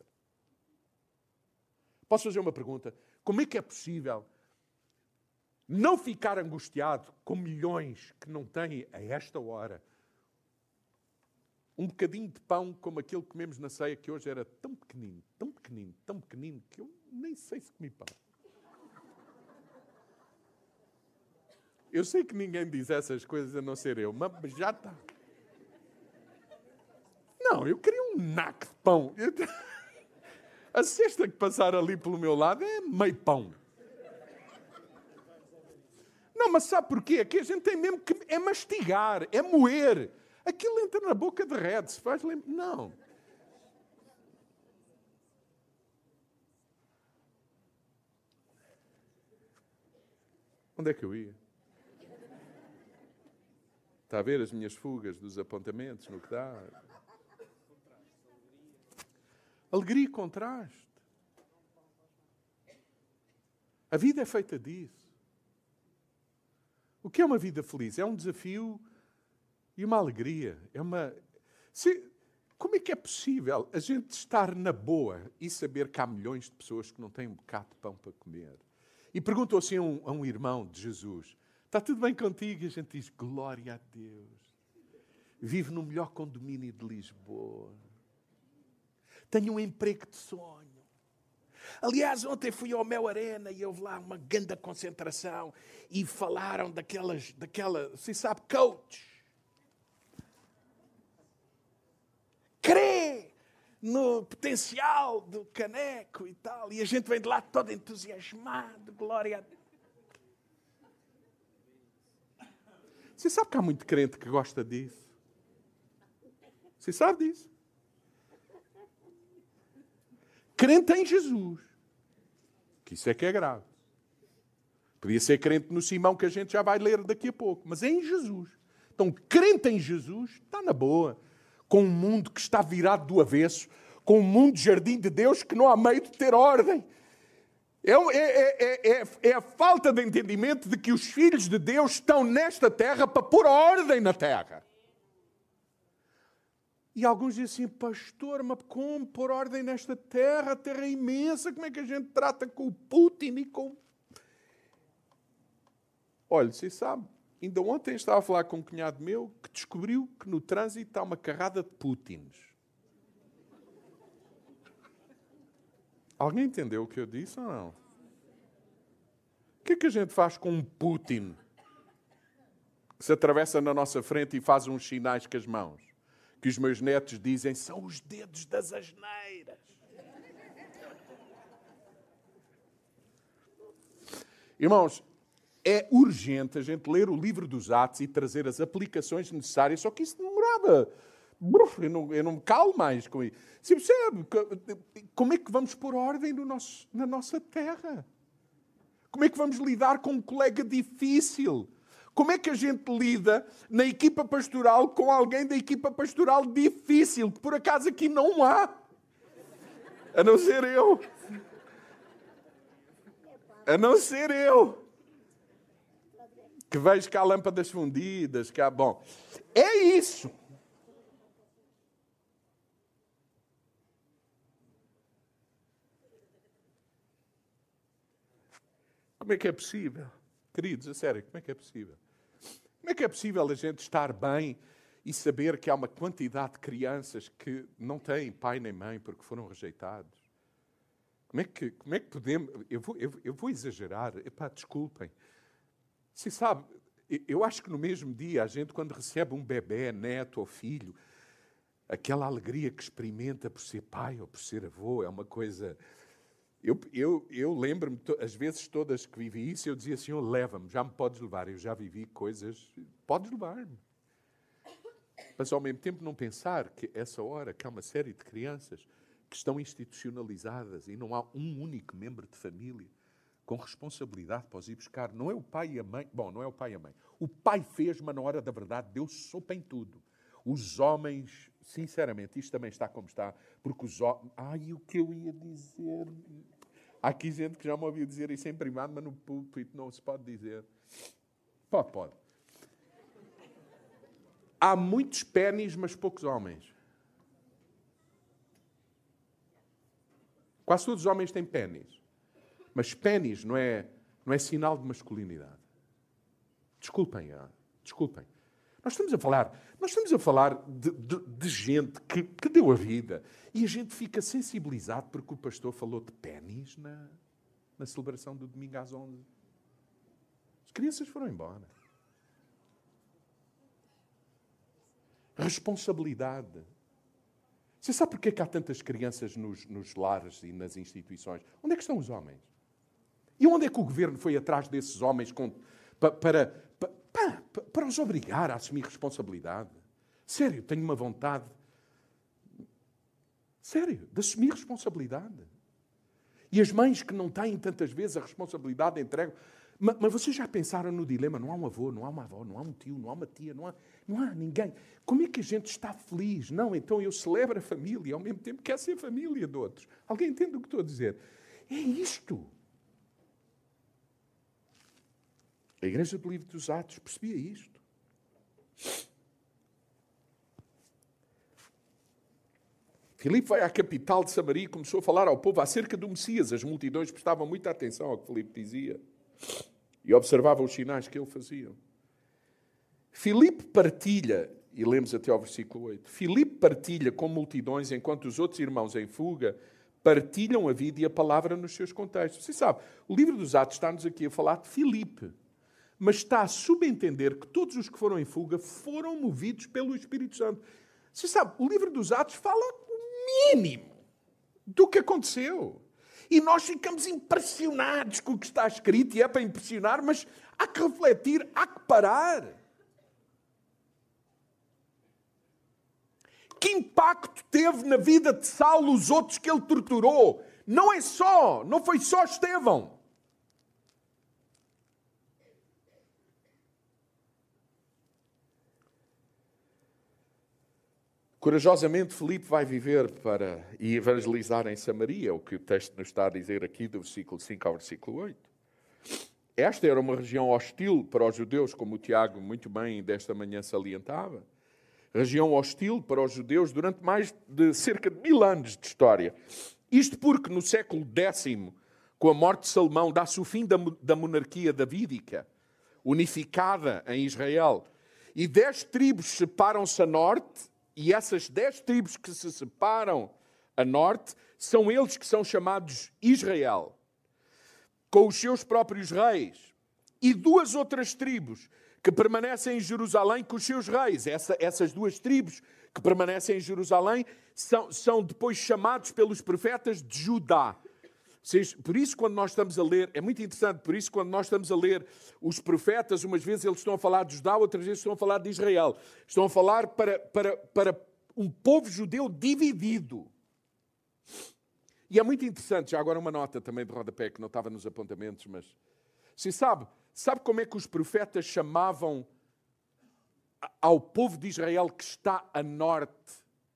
Posso fazer uma pergunta? Como é que é possível não ficar angustiado com milhões que não têm, a esta hora, um bocadinho de pão como aquele que comemos na ceia, que hoje era tão pequenino, tão pequenino, tão pequenino, que eu nem sei se comi pão. Eu sei que ninguém diz essas coisas a não ser eu, mas já está. Não, eu queria um naco de pão. A cesta que passar ali pelo meu lado é meio pão. Não, mas sabe porquê? É que a gente tem mesmo que é mastigar, é moer. Aquilo entra na boca, derrete-se, faz lembrar. Não. Onde é que eu ia? Está a ver as minhas fugas dos apontamentos, no que dá? Alegria e contraste. A vida é feita disso. O que é uma vida feliz? É um desafio e uma alegria. É uma... Se... Como é que é possível a gente estar na boa e saber que há milhões de pessoas que não têm um bocado de pão para comer? E perguntou assim a um, a um irmão de Jesus, está tudo bem contigo? E a gente diz, glória a Deus. Vive no melhor condomínio de Lisboa. Tenho um emprego de sonho. Aliás, ontem fui ao Mel Arena e houve lá uma grande concentração e falaram daquelas, daquela, você sabe, coach. Crê no potencial do caneco e tal. E a gente vem de lá todo entusiasmado, glória a Deus. Você sabe que há muito crente que gosta disso? Você sabe disso? Crente em Jesus. Que isso é que é grave. Podia ser crente no Simão, que a gente já vai ler daqui a pouco. Mas é em Jesus. Então, crente em Jesus está na boa. Com um mundo que está virado do avesso. Com um mundo de jardim de Deus que não há meio de ter ordem. É, é, é, é, é a falta de entendimento de que os filhos de Deus estão nesta terra para pôr ordem na terra. E alguns dizem assim, pastor, mas como pôr ordem nesta terra? A terra é imensa, como é que a gente trata com o Putin e com... Olha, você sabe, ainda ontem estava a falar com um cunhado meu que descobriu que no trânsito está uma carrada de Putins. Alguém entendeu o que eu disse ou não? O que é que a gente faz com um Putin que se atravessa na nossa frente e faz uns sinais com as mãos? Que os meus netos dizem, são os dedos das asneiras. Irmãos, é urgente a gente ler o livro dos Atos e trazer as aplicações necessárias, só que isso demorava. Eu não, eu não me calo mais com isso. Você percebe? Como é que vamos pôr ordem no nosso, na nossa terra? Como é que vamos lidar com um colega difícil? Como é que a gente lida na equipa pastoral com alguém da equipa pastoral difícil, que por acaso aqui não há? A não ser eu. A não ser eu. Que vejo cá lâmpadas fundidas, cá... Bom, é isso. Como é que é possível? Queridos, a sério, como é que é possível? Como é que é possível a gente estar bem e saber que há uma quantidade de crianças que não têm pai nem mãe porque foram rejeitados? Como é que, como é que podemos... Eu vou, eu, eu vou exagerar. Epá, desculpem. Você sabe, eu acho que no mesmo dia, a gente quando recebe um bebê, neto ou filho, aquela alegria que experimenta por ser pai ou por ser avô, é uma coisa... Eu, eu, eu lembro-me, as vezes todas que vivi isso, eu dizia assim, oh, leva-me, já me podes levar. Eu já vivi coisas, podes levar-me. Mas ao mesmo tempo não pensar que essa hora, que há uma série de crianças que estão institucionalizadas e não há um único membro de família com responsabilidade para os ir buscar. Não é o pai e a mãe. Bom, não é o pai e a mãe. O pai fez, mas na hora da verdade Deus sopa em tudo. Os homens, sinceramente, isto também está como está, porque os homens... Ai, o que eu ia dizer... Há aqui gente que já me ouviu dizer isso em privado, mas no púlpito não se pode dizer. Pode, pode. Há muitos pénis, mas poucos homens. Quase todos os homens têm pénis. Mas pénis não é, não é sinal de masculinidade. Desculpem, ah, desculpem. Nós estamos a falar, nós estamos a falar de, de, de gente que, que deu a vida e a gente fica sensibilizado porque o pastor falou de pénis na, na celebração do domingo às onze. As crianças foram embora. Responsabilidade. Você sabe porquê que há tantas crianças nos, nos lares e nas instituições? Onde é que estão os homens? E onde é que o governo foi atrás desses homens com, para, para, para, para os obrigar a assumir responsabilidade? Sério, tenho uma vontade, sério, de assumir responsabilidade. E as mães que não têm tantas vezes a responsabilidade entregam. Mas, mas vocês já pensaram no dilema? Não há um avô, não há uma avó, não há um tio, não há uma tia, não há, não há ninguém. Como é que a gente está feliz? Não, então eu celebro a família e ao mesmo tempo quero ser família de outros. Alguém entende o que estou a dizer? É isto. A Igreja do Livro dos Atos percebia isto. Filipe vai à capital de Samaria e começou a falar ao povo acerca do Messias. As multidões prestavam muita atenção ao que Filipe dizia e observavam os sinais que ele fazia. Filipe partilha, e lemos até ao versículo oito, Filipe partilha com multidões enquanto os outros irmãos em fuga partilham a vida e a palavra nos seus contextos. Você sabe, o livro dos Atos está-nos aqui a falar de Filipe, mas está a subentender que todos os que foram em fuga foram movidos pelo Espírito Santo. Você sabe, o livro dos Atos fala o mínimo do que aconteceu. E nós ficamos impressionados com o que está escrito, e é para impressionar, mas há que refletir, há que parar. Que impacto teve na vida de Saulo os outros que ele torturou? Não é só, não foi só Estevão. Corajosamente, Filipe vai viver para e evangelizar em Samaria, o que o texto nos está a dizer aqui, do versículo cinco ao versículo oito. Esta era uma região hostil para os judeus, como o Tiago muito bem desta manhã salientava. região hostil para os judeus durante mais de cerca de mil anos de história. Isto porque no século décimo, com a morte de Salomão, dá-se o fim da, da monarquia davídica, unificada em Israel. E dez tribos separam-se a norte, e essas dez tribos que se separam a norte são eles que são chamados Israel, com os seus próprios reis. E duas outras tribos que permanecem em Jerusalém com os seus reis. Essa, essas duas tribos que permanecem em Jerusalém são, são depois chamados pelos profetas de Judá. Por isso, quando nós estamos a ler, é muito interessante, por isso, quando nós estamos a ler os profetas, umas vezes eles estão a falar de Judá, outras vezes estão a falar de Israel. Estão a falar para, para, para um povo judeu dividido. E é muito interessante, já agora uma nota também de rodapé, que não estava nos apontamentos, mas... Você sabe, sabe como é que os profetas chamavam ao povo de Israel que está a norte,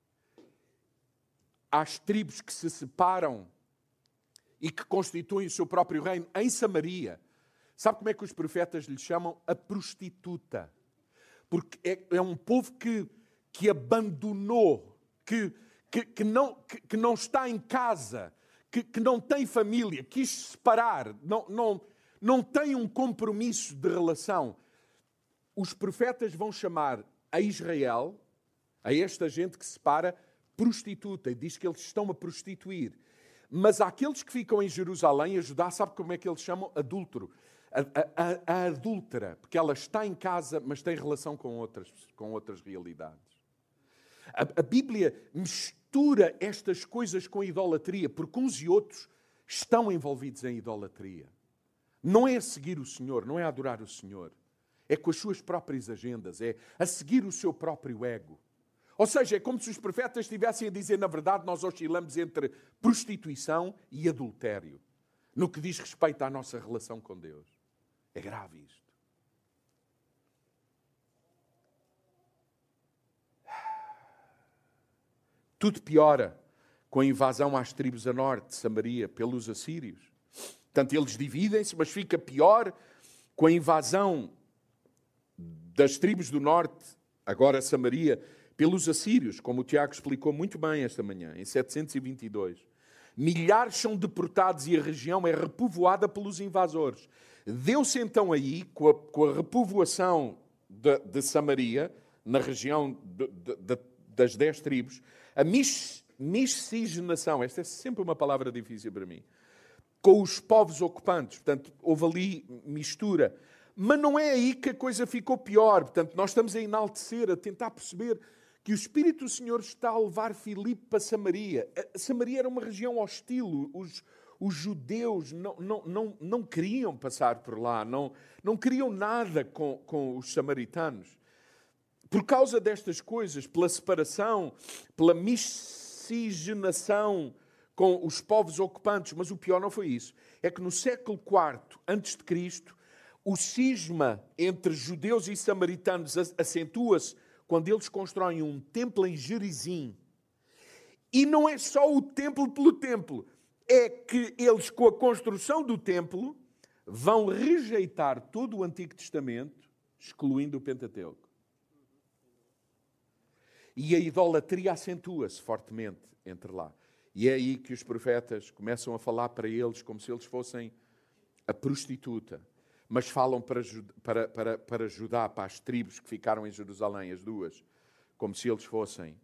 às tribos que se separam e que constituem o seu próprio reino, em Samaria? Sabe como é que os profetas lhe chamam? A prostituta. Porque é, é um povo que, que abandonou, que, que, que, não, que, que não está em casa, que, que não tem família, quis se separar, não, não, não tem um compromisso de relação. Os profetas vão chamar a Israel, a esta gente que se separa, prostituta, e diz que eles estão a prostituir. Mas aqueles que ficam em Jerusalém a Judá, sabe como é que eles chamam? Adúltero. A, a, a, a adúltera, porque ela está em casa, mas tem relação com outras, com outras realidades. A, a Bíblia mistura estas coisas com a idolatria, porque uns e outros estão envolvidos em idolatria. Não é a seguir o Senhor, não é a adorar o Senhor. É com as suas próprias agendas, é a seguir o seu próprio ego. Ou seja, é como se os profetas estivessem a dizer, na verdade, nós oscilamos entre prostituição e adultério, no que diz respeito à nossa relação com Deus. É grave isto. Tudo piora com a invasão às tribos a norte de Samaria pelos assírios. Portanto, eles dividem-se, mas fica pior com a invasão das tribos do norte, agora Samaria, pelos assírios, como o Tiago explicou muito bem esta manhã, em setecentos e vinte e dois. Milhares são deportados e a região é repovoada pelos invasores. Deu-se então aí, com a, com a repovoação de, de Samaria, na região de, de, de, das dez tribos, a mis, miscigenação, esta é sempre uma palavra difícil para mim, com os povos ocupantes. Portanto, houve ali mistura. Mas não é aí que a coisa ficou pior. Portanto, nós estamos a enaltecer, a tentar perceber que o Espírito do Senhor está a levar Filipe para Samaria. A Samaria era uma região hostil. Os, os judeus não, não, não, não queriam passar por lá, não, não queriam nada com, com os samaritanos. Por causa destas coisas, pela separação, pela miscigenação com os povos ocupantes. Mas o pior não foi isso. É que no século quarto antes de Cristo, o cisma entre judeus e samaritanos acentua-se quando eles constroem um templo em Gerizim. E não é só o templo pelo templo. É que eles, com a construção do templo, vão rejeitar todo o Antigo Testamento, excluindo o Pentateuco. E a idolatria acentua-se fortemente entre lá. E é aí que os profetas começam a falar para eles como se eles fossem a prostituta. Mas falam para, para, para, para Judá, para as tribos que ficaram em Jerusalém, as duas, como se eles fossem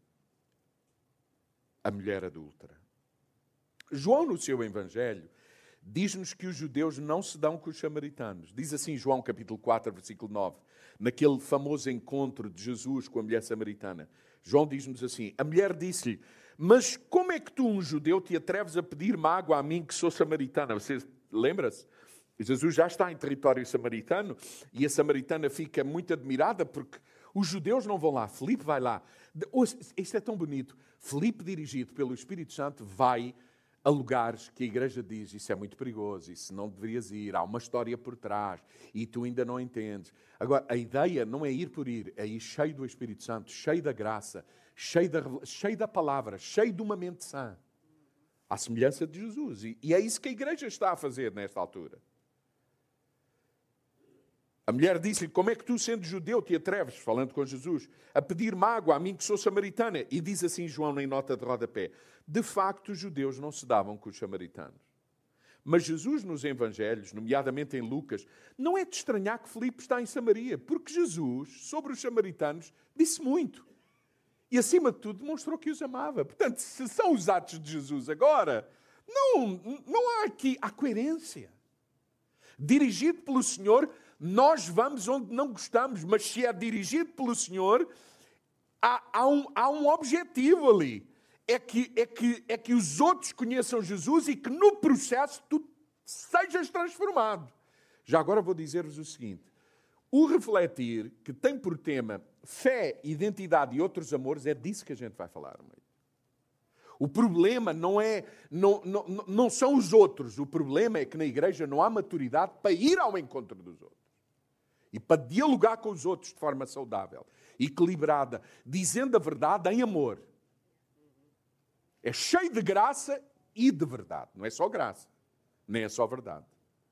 a mulher adúltera. João, no seu Evangelho, diz-nos que os judeus não se dão com os samaritanos. Diz assim João capítulo quatro, versículo nove, naquele famoso encontro de Jesus com a mulher samaritana. João diz-nos assim, a mulher disse-lhe, mas como é que tu, um judeu, te atreves a pedir-me água a mim que sou samaritana? Você lembra-se? Jesus já está em território samaritano e a samaritana fica muito admirada porque os judeus não vão lá. Filipe vai lá. Isto é tão bonito. Filipe, dirigido pelo Espírito Santo, vai a lugares que a igreja diz isso é muito perigoso, isso não deverias ir, há uma história por trás e tu ainda não entendes. Agora, a ideia não é ir por ir, é ir cheio do Espírito Santo, cheio da graça, cheio da, cheio da palavra, cheio de uma mente sã. À semelhança de Jesus. E, e é isso que a igreja está a fazer nesta altura. A mulher disse-lhe, como é que tu, sendo judeu, te atreves, falando com Jesus, a pedir-me água a mim que sou samaritana? E diz assim João em nota de rodapé, de facto os judeus não se davam com os samaritanos. Mas Jesus nos evangelhos, nomeadamente em Lucas, não é de estranhar que Filipe está em Samaria, porque Jesus, sobre os samaritanos, disse muito. E acima de tudo demonstrou que os amava. Portanto, se são os atos de Jesus agora, não, não há aqui, há coerência. Dirigido pelo Senhor, nós vamos onde não gostamos, mas se é dirigido pelo Senhor, há, há, um, há um objetivo ali. É que, é, que, é que os outros conheçam Jesus e que no processo tu sejas transformado. Já agora vou dizer-vos o seguinte. O refletir, que tem por tema fé, identidade e outros amores, é disso que a gente vai falar. O problema não, é, não, não, não são os outros. O problema é que na igreja não há maturidade para ir ao encontro dos outros. E para dialogar com os outros de forma saudável, equilibrada, dizendo a verdade em amor. É cheio de graça e de verdade. Não é só graça, nem é só verdade.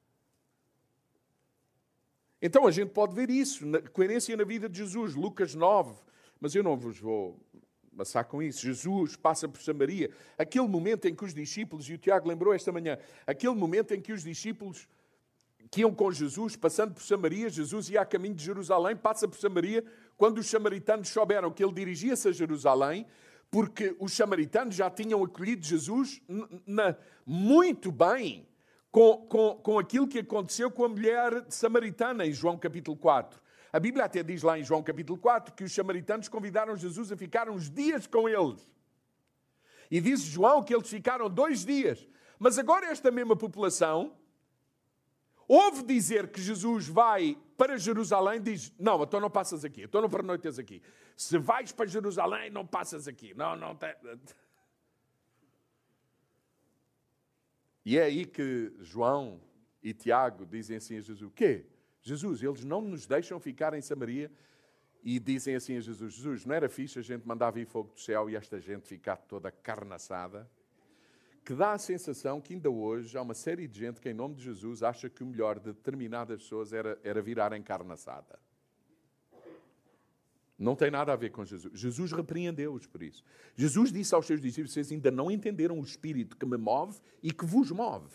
Então a gente pode ver isso, na coerência na vida de Jesus, Lucas nove. Mas eu não vos vou amassar com isso. Jesus passa por Samaria. Aquele momento em que os discípulos, e o Tiago lembrou esta manhã, aquele momento em que os discípulos que iam com Jesus, passando por Samaria, Jesus ia a caminho de Jerusalém, passa por Samaria, quando os samaritanos souberam que ele dirigia-se a Jerusalém, porque os samaritanos já tinham acolhido Jesus na, muito bem com, com, com aquilo que aconteceu com a mulher samaritana em João capítulo quatro. A Bíblia até diz lá em João capítulo quatro que os samaritanos convidaram Jesus a ficar uns dias com eles. E diz João que eles ficaram dois dias. Mas agora esta mesma população ouve dizer que Jesus vai para Jerusalém, diz, não, então não passas aqui, então não pernoites aqui. Se vais para Jerusalém, não passas aqui. Não, não tem... E é aí que João e Tiago dizem assim a Jesus, o quê? Jesus, eles não nos deixam ficar em Samaria e dizem assim a Jesus, Jesus, não era fixe a gente mandar vir fogo do céu e esta gente ficar toda carnaçada? Que dá a sensação que ainda hoje há uma série de gente que, em nome de Jesus, acha que o melhor de determinadas pessoas era, era virar encarnaçada. Não tem nada a ver com Jesus. Jesus repreendeu-os por isso. Jesus disse aos seus discípulos, vocês ainda não entenderam o Espírito que me move e que vos move.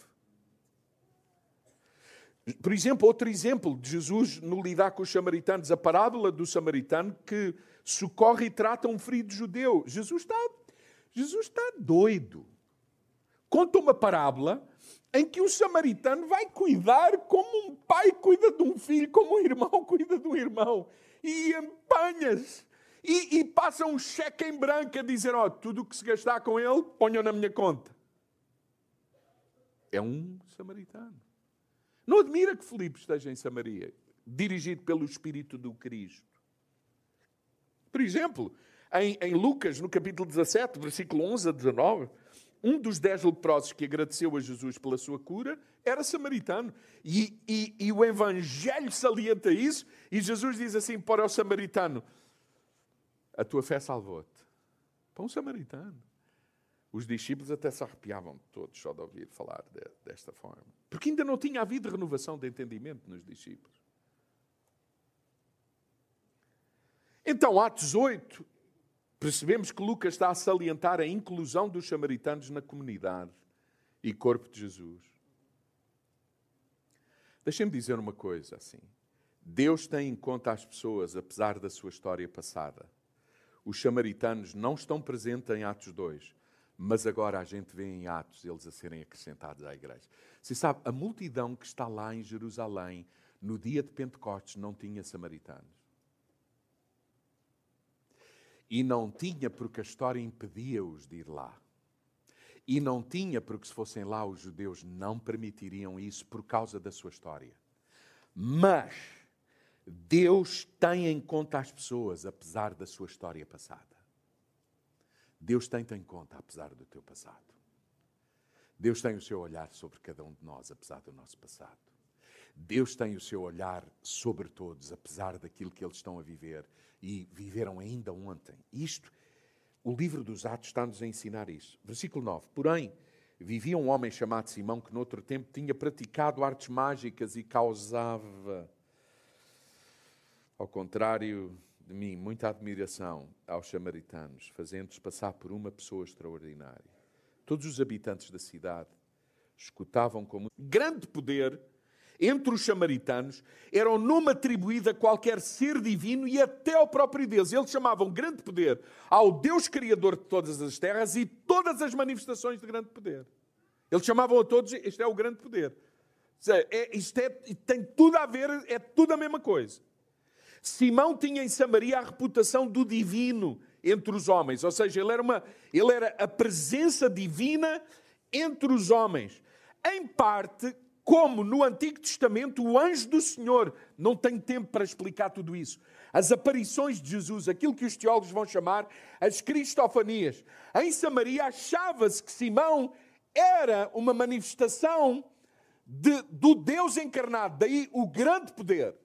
Por exemplo, outro exemplo de Jesus no lidar com os samaritanos, a parábola do samaritano que socorre e trata um ferido judeu. Jesus está, Jesus está doido. Conta uma parábola em que o samaritano vai cuidar como um pai cuida de um filho, como um irmão cuida de um irmão. E empanhas. E, e passa um cheque em branco a dizer, ó, oh, tudo o que se gastar com ele, ponham na minha conta. É um samaritano. Não admira que Filipe esteja em Samaria, dirigido pelo Espírito do Cristo. Por exemplo, em, em Lucas, no capítulo dezassete, versículo onze a dezanove, um dos dez leprosos que agradeceu a Jesus pela sua cura era samaritano. E, e, e o Evangelho salienta isso. E Jesus diz assim para o samaritano, a tua fé salvou-te. Para um samaritano. Os discípulos até se arrepiavam todos só de ouvir falar de, desta forma. Porque ainda não tinha havido renovação de entendimento nos discípulos. Então, Atos oito... percebemos que Lucas está a salientar a inclusão dos samaritanos na comunidade e corpo de Jesus. Deixem-me dizer uma coisa assim. Deus tem em conta as pessoas, apesar da sua história passada. Os samaritanos não estão presentes em Atos dois, mas agora a gente vê em Atos eles a serem acrescentados à igreja. Você sabe, a multidão que está lá em Jerusalém, no dia de Pentecostes, não tinha samaritanos. E não tinha porque a história impedia-os de ir lá. E não tinha porque se fossem lá os judeus não permitiriam isso por causa da sua história. Mas Deus tem em conta as pessoas apesar da sua história passada. Deus tem-te em conta apesar do teu passado. Deus tem o seu olhar sobre cada um de nós apesar do nosso passado. Deus tem o seu olhar sobre todos, apesar daquilo que eles estão a viver e viveram ainda ontem. Isto, o livro dos Atos está-nos a ensinar isso. Versículo nove. Porém, vivia um homem chamado Simão que noutro tempo tinha praticado artes mágicas e causava Ao contrário de mim, muita admiração aos samaritanos, fazendo-os passar por uma pessoa extraordinária. Todos os habitantes da cidade escutavam como grande poder entre os samaritanos era o nome atribuído a qualquer ser divino e até ao próprio Deus. Eles chamavam grande poder ao Deus Criador de todas as terras e todas as manifestações de grande poder. Eles chamavam a todos, este é o grande poder. É, isto é, tem tudo a ver, é tudo a mesma coisa. Simão tinha em Samaria a reputação do divino entre os homens, ou seja, ele era, uma, ele era a presença divina entre os homens. Em parte, como no Antigo Testamento, o anjo do Senhor, não tenho tempo para explicar tudo isso, as aparições de Jesus, aquilo que os teólogos vão chamar as cristofanias. Em Samaria achava-se que Simão era uma manifestação de, do Deus encarnado, daí o grande poder.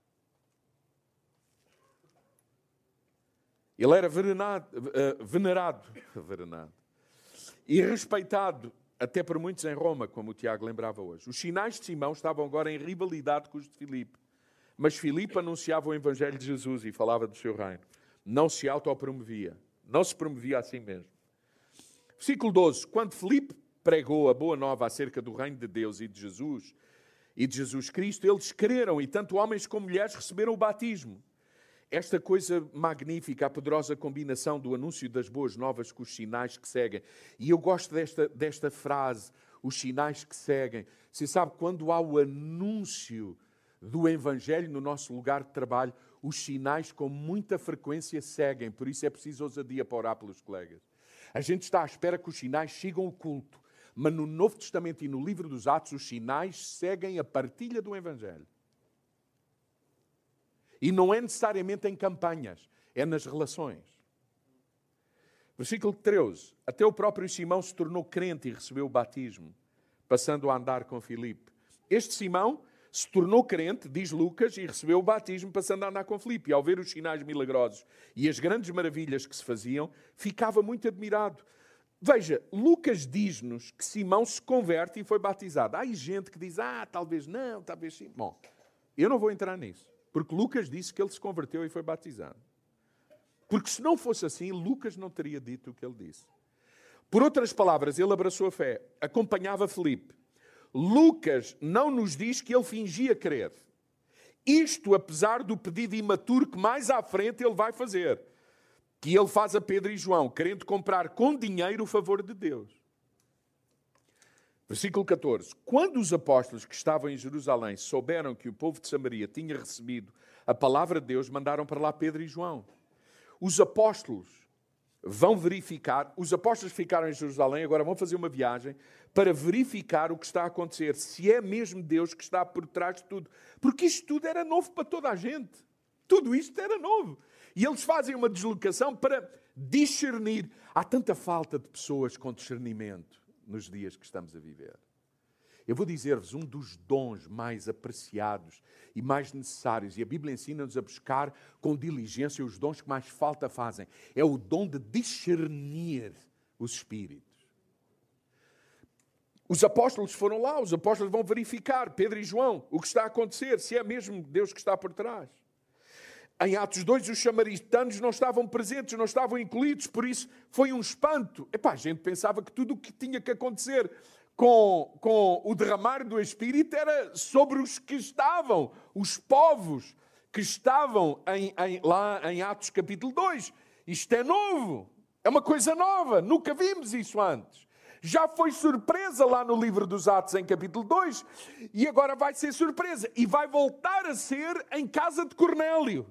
Ele era venerado, venerado, venerado e respeitado até por muitos em Roma, como o Tiago lembrava hoje. Os sinais de Simão estavam agora em rivalidade com os de Filipe. Mas Filipe anunciava o Evangelho de Jesus e falava do seu reino. Não se autopromovia. Não se promovia a si mesmo. Versículo doze. Quando Filipe pregou a boa nova acerca do reino de Deus e de Jesus, e de Jesus Cristo, eles creram e tanto homens como mulheres receberam o batismo. Esta coisa magnífica, a poderosa combinação do anúncio das boas novas com os sinais que seguem. E eu gosto desta, desta frase, os sinais que seguem. Você sabe, quando há o anúncio do Evangelho no nosso lugar de trabalho, os sinais com muita frequência seguem. Por isso é preciso ousadia para orar pelos colegas. A gente está à espera que os sinais sigam o culto. Mas no Novo Testamento e no livro dos Atos, os sinais seguem a partilha do Evangelho. E não é necessariamente em campanhas, é nas relações. Versículo treze. Até o próprio Simão se tornou crente e recebeu o batismo, passando a andar com Filipe. Este Simão se tornou crente, diz Lucas, e recebeu o batismo, passando a andar com Filipe. E ao ver os sinais milagrosos e as grandes maravilhas que se faziam, ficava muito admirado. Veja, Lucas diz-nos que Simão se converte e foi batizado. Há gente que diz, ah, talvez não, talvez sim. Bom, eu não vou entrar nisso. Porque Lucas disse que ele se converteu e foi batizado. Porque se não fosse assim, Lucas não teria dito o que ele disse. Por outras palavras, ele abraçou a fé, acompanhava Filipe. Lucas não nos diz que ele fingia crer. Isto apesar do pedido imaturo que mais à frente ele vai fazer. Que ele faz a Pedro e João, querendo comprar com dinheiro o favor de Deus. Versículo catorze. Quando os apóstolos que estavam em Jerusalém souberam que o povo de Samaria tinha recebido a palavra de Deus, mandaram para lá Pedro e João. Os apóstolos vão verificar, os apóstolos ficaram em Jerusalém, agora vão fazer uma viagem para verificar o que está a acontecer, se é mesmo Deus que está por trás de tudo. Porque isto tudo era novo para toda a gente. Tudo isto era novo. E eles fazem uma deslocação para discernir. Há tanta falta de pessoas com discernimento nos dias que estamos a viver. Eu vou dizer-vos, um dos dons mais apreciados e mais necessários, e a Bíblia ensina-nos a buscar com diligência os dons que mais falta fazem, é o dom de discernir os espíritos. Os apóstolos foram lá, os apóstolos vão verificar, Pedro e João, o que está a acontecer, se é mesmo Deus que está por trás. Em Atos dois, os samaritanos não estavam presentes, não estavam incluídos, por isso foi um espanto. Epá, a gente pensava que tudo o que tinha que acontecer com, com o derramar do Espírito era sobre os que estavam, os povos que estavam em, em, lá em Atos capítulo dois. Isto é novo, é uma coisa nova, nunca vimos isso antes. Já foi surpresa lá no livro dos Atos em capítulo dois e agora vai ser surpresa e vai voltar a ser em casa de Cornélio.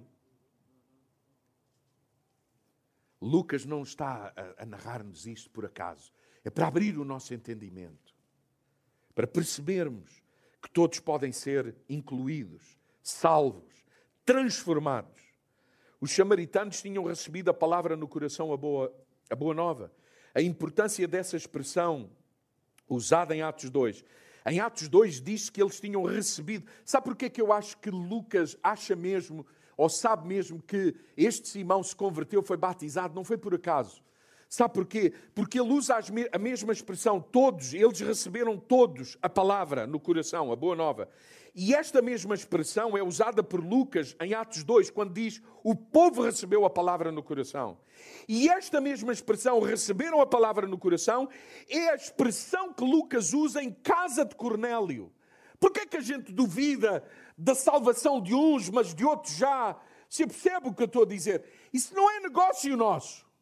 Lucas não está a, a narrar-nos isto por acaso. É para abrir o nosso entendimento. Para percebermos que todos podem ser incluídos, salvos, transformados. Os samaritanos tinham recebido a palavra no coração, a boa, a boa nova. A importância dessa expressão usada em Atos dois. Em Atos dois diz que eles tinham recebido. Sabe porquê que eu acho que Lucas acha mesmo, ou sabe mesmo que este Simão se converteu, foi batizado? Não foi por acaso. Sabe porquê? Porque ele usa a mesma expressão, todos, eles receberam todos a palavra no coração, a boa nova. E esta mesma expressão é usada por Lucas em Atos dois, quando diz, o povo recebeu a palavra no coração. E esta mesma expressão, receberam a palavra no coração, é a expressão que Lucas usa em casa de Cornélio. Por que é que a gente duvida da salvação de uns, mas de outros já? Você percebe o que eu estou a dizer? Isso não é negócio nosso.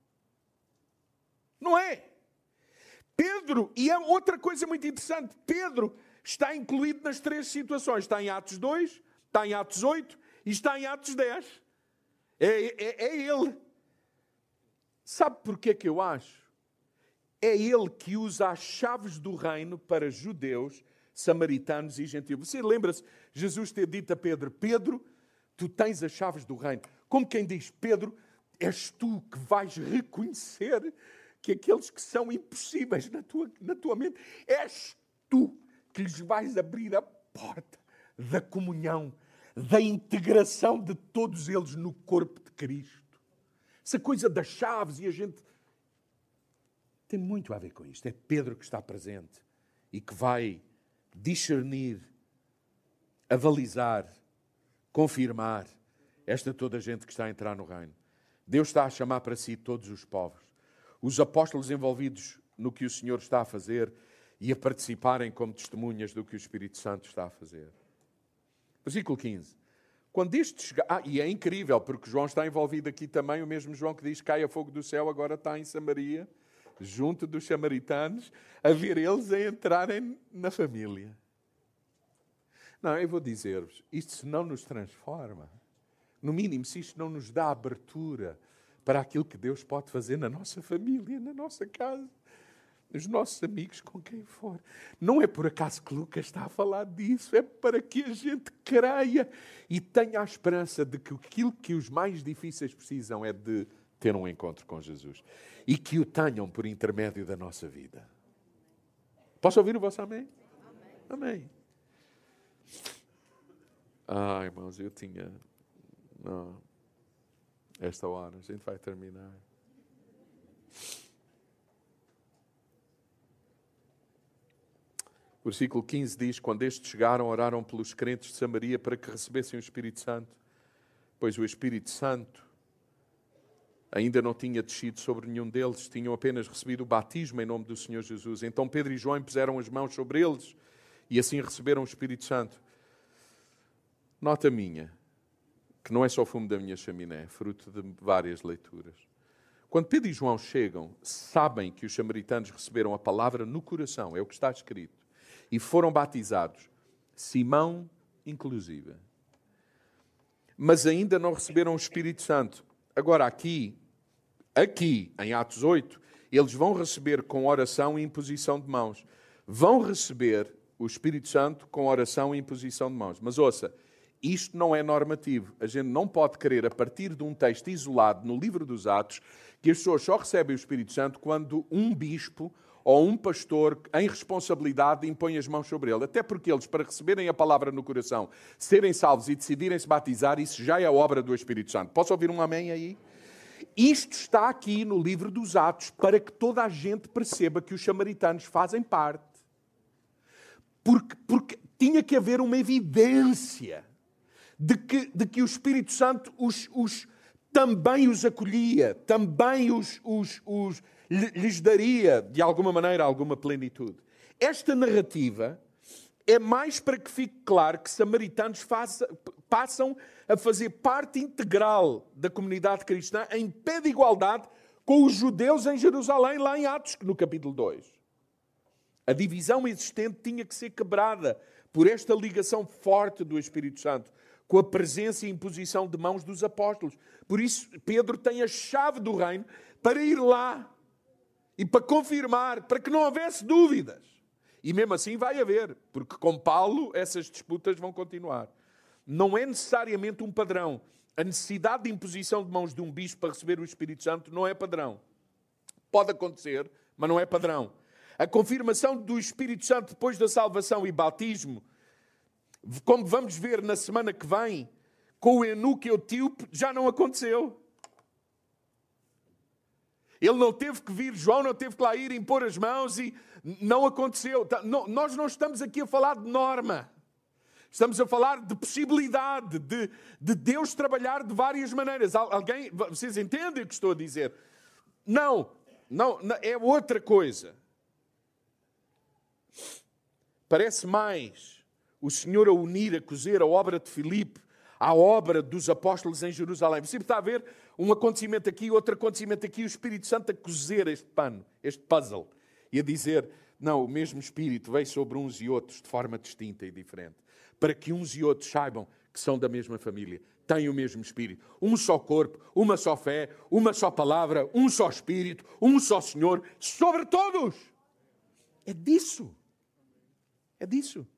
Não é? Pedro, e é outra coisa muito interessante, Pedro está incluído nas três situações. Está em Atos dois, está em Atos oito e está em Atos dez. É, é, é ele. Sabe porquê que eu acho? É ele que usa as chaves do reino para judeus, samaritanos e gentios. Você lembra-se Jesus ter dito a Pedro, Pedro, tu tens as chaves do reino. Como quem diz, Pedro, és tu que vais reconhecer que aqueles que são impossíveis na tua, na tua mente, és tu que lhes vais abrir a porta da comunhão, da integração de todos eles no corpo de Cristo. Essa coisa das chaves e a gente... tem muito a ver com isto. É Pedro que está presente e que vai discernir, avalizar, confirmar esta toda a gente que está a entrar no reino. Deus está a chamar para si todos os povos. Os apóstolos envolvidos no que o Senhor está a fazer e a participarem como testemunhas do que o Espírito Santo está a fazer. Versículo quinze. Quando este chegar... Ah, e é incrível, porque João está envolvido aqui também, o mesmo João que diz, caia fogo do céu, agora está em Samaria, junto dos samaritanos, a ver eles a entrarem na família. Não, eu vou dizer-vos, isto se não nos transforma, no mínimo, se isto não nos dá abertura para aquilo que Deus pode fazer na nossa família, na nossa casa, nos nossos amigos, com quem for. Não é por acaso que Lucas está a falar disso, é para que a gente creia e tenha a esperança de que aquilo que os mais difíceis precisam é de ter um encontro com Jesus. E que o tenham por intermédio da nossa vida. Posso ouvir o vosso amém? Amém. Amém. Ah, irmãos, eu tinha... Não... Esta hora, a gente vai terminar. O versículo quinze diz, quando estes chegaram, oraram pelos crentes de Samaria para que recebessem o Espírito Santo, pois o Espírito Santo ainda não tinha descido sobre nenhum deles, tinham apenas recebido o batismo em nome do Senhor Jesus. Então Pedro e João puseram as mãos sobre eles e assim receberam o Espírito Santo. Nota minha, que não é só o fumo da minha chaminé, é fruto de várias leituras. Quando Pedro e João chegam, sabem que os samaritanos receberam a palavra no coração, é o que está escrito, e foram batizados, Simão inclusive. Mas ainda não receberam o Espírito Santo. Agora aqui, aqui em Atos oito, eles vão receber com oração e imposição de mãos. Vão receber o Espírito Santo com oração e imposição de mãos. Mas ouça, isto não é normativo. A gente não pode querer, a partir de um texto isolado no livro dos Atos, que as pessoas só recebem o Espírito Santo quando um bispo ou um pastor, em responsabilidade, impõe as mãos sobre ele. Até porque eles, para receberem a palavra no coração, serem salvos e decidirem se batizar, isso já é a obra do Espírito Santo. Posso ouvir um amém aí? Isto está aqui no livro dos Atos para que toda a gente perceba que os samaritanos fazem parte. Porque, porque tinha que haver uma evidência de que, de que o Espírito Santo os, os, também os acolhia, também os, os, os, lhes daria, de alguma maneira, alguma plenitude. Esta narrativa é mais para que fique claro que samaritanos faça, passam a fazer parte integral da comunidade cristã em pé de igualdade com os judeus em Jerusalém, lá em Atos, no capítulo dois. A divisão existente tinha que ser quebrada por esta ligação forte do Espírito Santo, com a presença e imposição de mãos dos apóstolos. Por isso, Pedro tem a chave do reino para ir lá e para confirmar, para que não houvesse dúvidas. E mesmo assim vai haver, porque com Paulo essas disputas vão continuar. Não é necessariamente um padrão. A necessidade de imposição de mãos de um bispo para receber o Espírito Santo não é padrão. Pode acontecer, mas não é padrão. A confirmação do Espírito Santo depois da salvação e batismo, como vamos ver na semana que vem, com o eunuco etíope, já não aconteceu. Ele não teve que vir, João não teve que lá ir impor as mãos e não aconteceu. Nós não estamos aqui a falar de norma. Estamos a falar de possibilidade, de, de Deus trabalhar de várias maneiras. Alguém, vocês entendem o que estou a dizer? Não, não, não, é outra coisa. Parece mais o Senhor a unir, a cozer a obra de Filipe à obra dos apóstolos em Jerusalém. Você está a ver um acontecimento aqui, outro acontecimento aqui, o Espírito Santo a cozer este pano, este puzzle, e a dizer, não, o mesmo Espírito veio sobre uns e outros de forma distinta e diferente, para que uns e outros saibam que são da mesma família, têm o mesmo Espírito, um só corpo, uma só fé, uma só palavra, um só Espírito, um só Senhor, sobre todos. É disso. É disso.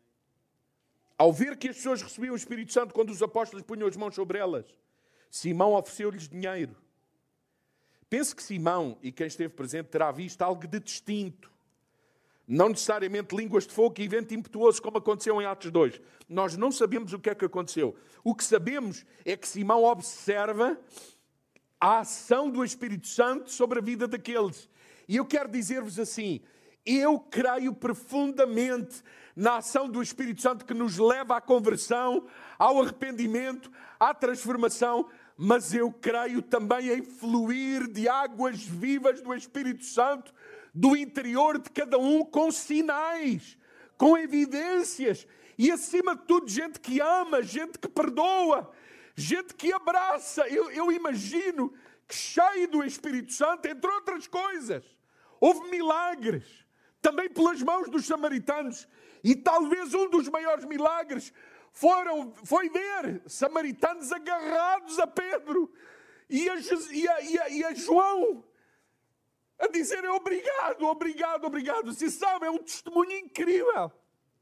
Ao ver que as pessoas recebiam o Espírito Santo quando os apóstolos punham as mãos sobre elas, Simão ofereceu-lhes dinheiro. Penso que Simão, e quem esteve presente, terá visto algo de distinto. Não necessariamente línguas de fogo e vento impetuoso, como aconteceu em Atos dois. Nós não sabemos o que é que aconteceu. O que sabemos é que Simão observa a ação do Espírito Santo sobre a vida daqueles. E eu quero dizer-vos assim, eu creio profundamente na ação do Espírito Santo que nos leva à conversão, ao arrependimento, à transformação, mas eu creio também em fluir de águas vivas do Espírito Santo do interior de cada um, com sinais, com evidências, e acima de tudo gente que ama, gente que perdoa, gente que abraça. Eu, eu imagino que cheio do Espírito Santo, entre outras coisas, houve milagres, também pelas mãos dos samaritanos, e talvez um dos maiores milagres foram, foi ver samaritanos agarrados a Pedro e a, e a, e a, e a João, a dizerem obrigado, obrigado, obrigado. Você sabe, é um testemunho incrível.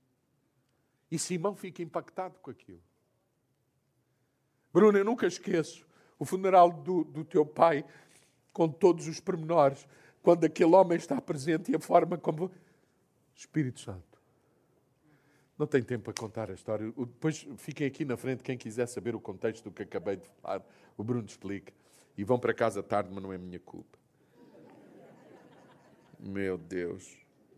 E Simão fica impactado com aquilo. Bruno, eu nunca esqueço o funeral do, do teu pai, com todos os pormenores, quando aquele homem está presente e a forma como... Espírito Santo. Não tem tempo para contar a história. Depois fiquem aqui na frente, quem quiser saber o contexto do que acabei de falar, o Bruno explica. E vão para casa tarde, mas não é minha culpa. Meu Deus.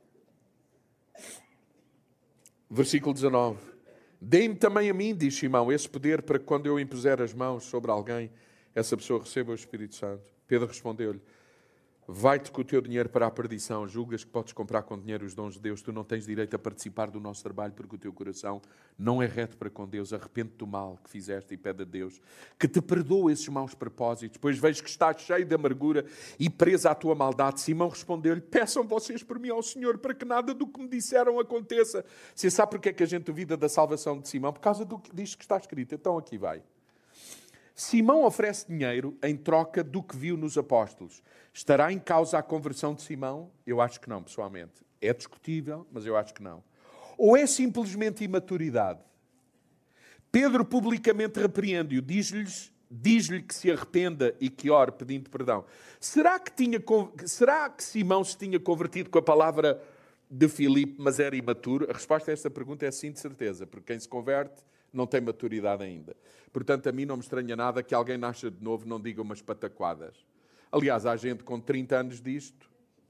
Versículo dezanove. Dê-me também a mim, diz Simão, esse poder para que quando eu impuser as mãos sobre alguém, essa pessoa receba o Espírito Santo. Pedro respondeu-lhe, vai-te com o teu dinheiro para a perdição, julgas que podes comprar com dinheiro os dons de Deus, tu não tens direito a participar do nosso trabalho porque o teu coração não é reto para com Deus. Arrepende-te do mal que fizeste e pede a Deus que te perdoe esses maus propósitos, pois vejo que estás cheio de amargura e presa à tua maldade. Simão respondeu-lhe, peçam vocês por mim ao Senhor para que nada do que me disseram aconteça. Você sabe porque é que a gente duvida da salvação de Simão? Por causa do que diz que está escrito. Então aqui vai. Simão oferece dinheiro em troca do que viu nos apóstolos. Estará em causa a conversão de Simão? Eu acho que não, pessoalmente. É discutível, mas eu acho que não. Ou é simplesmente imaturidade? Pedro publicamente repreende-o, diz-lhes, diz-lhe que se arrependa e que ore pedindo perdão. Será que, tinha, será que Simão se tinha convertido com a palavra de Filipe, mas era imaturo? A resposta a esta pergunta é sim, de certeza, porque quem se converte não tem maturidade ainda. Portanto, a mim não me estranha nada que alguém nasça de novo e não diga umas pataquadas. Aliás, há gente com trinta anos disto.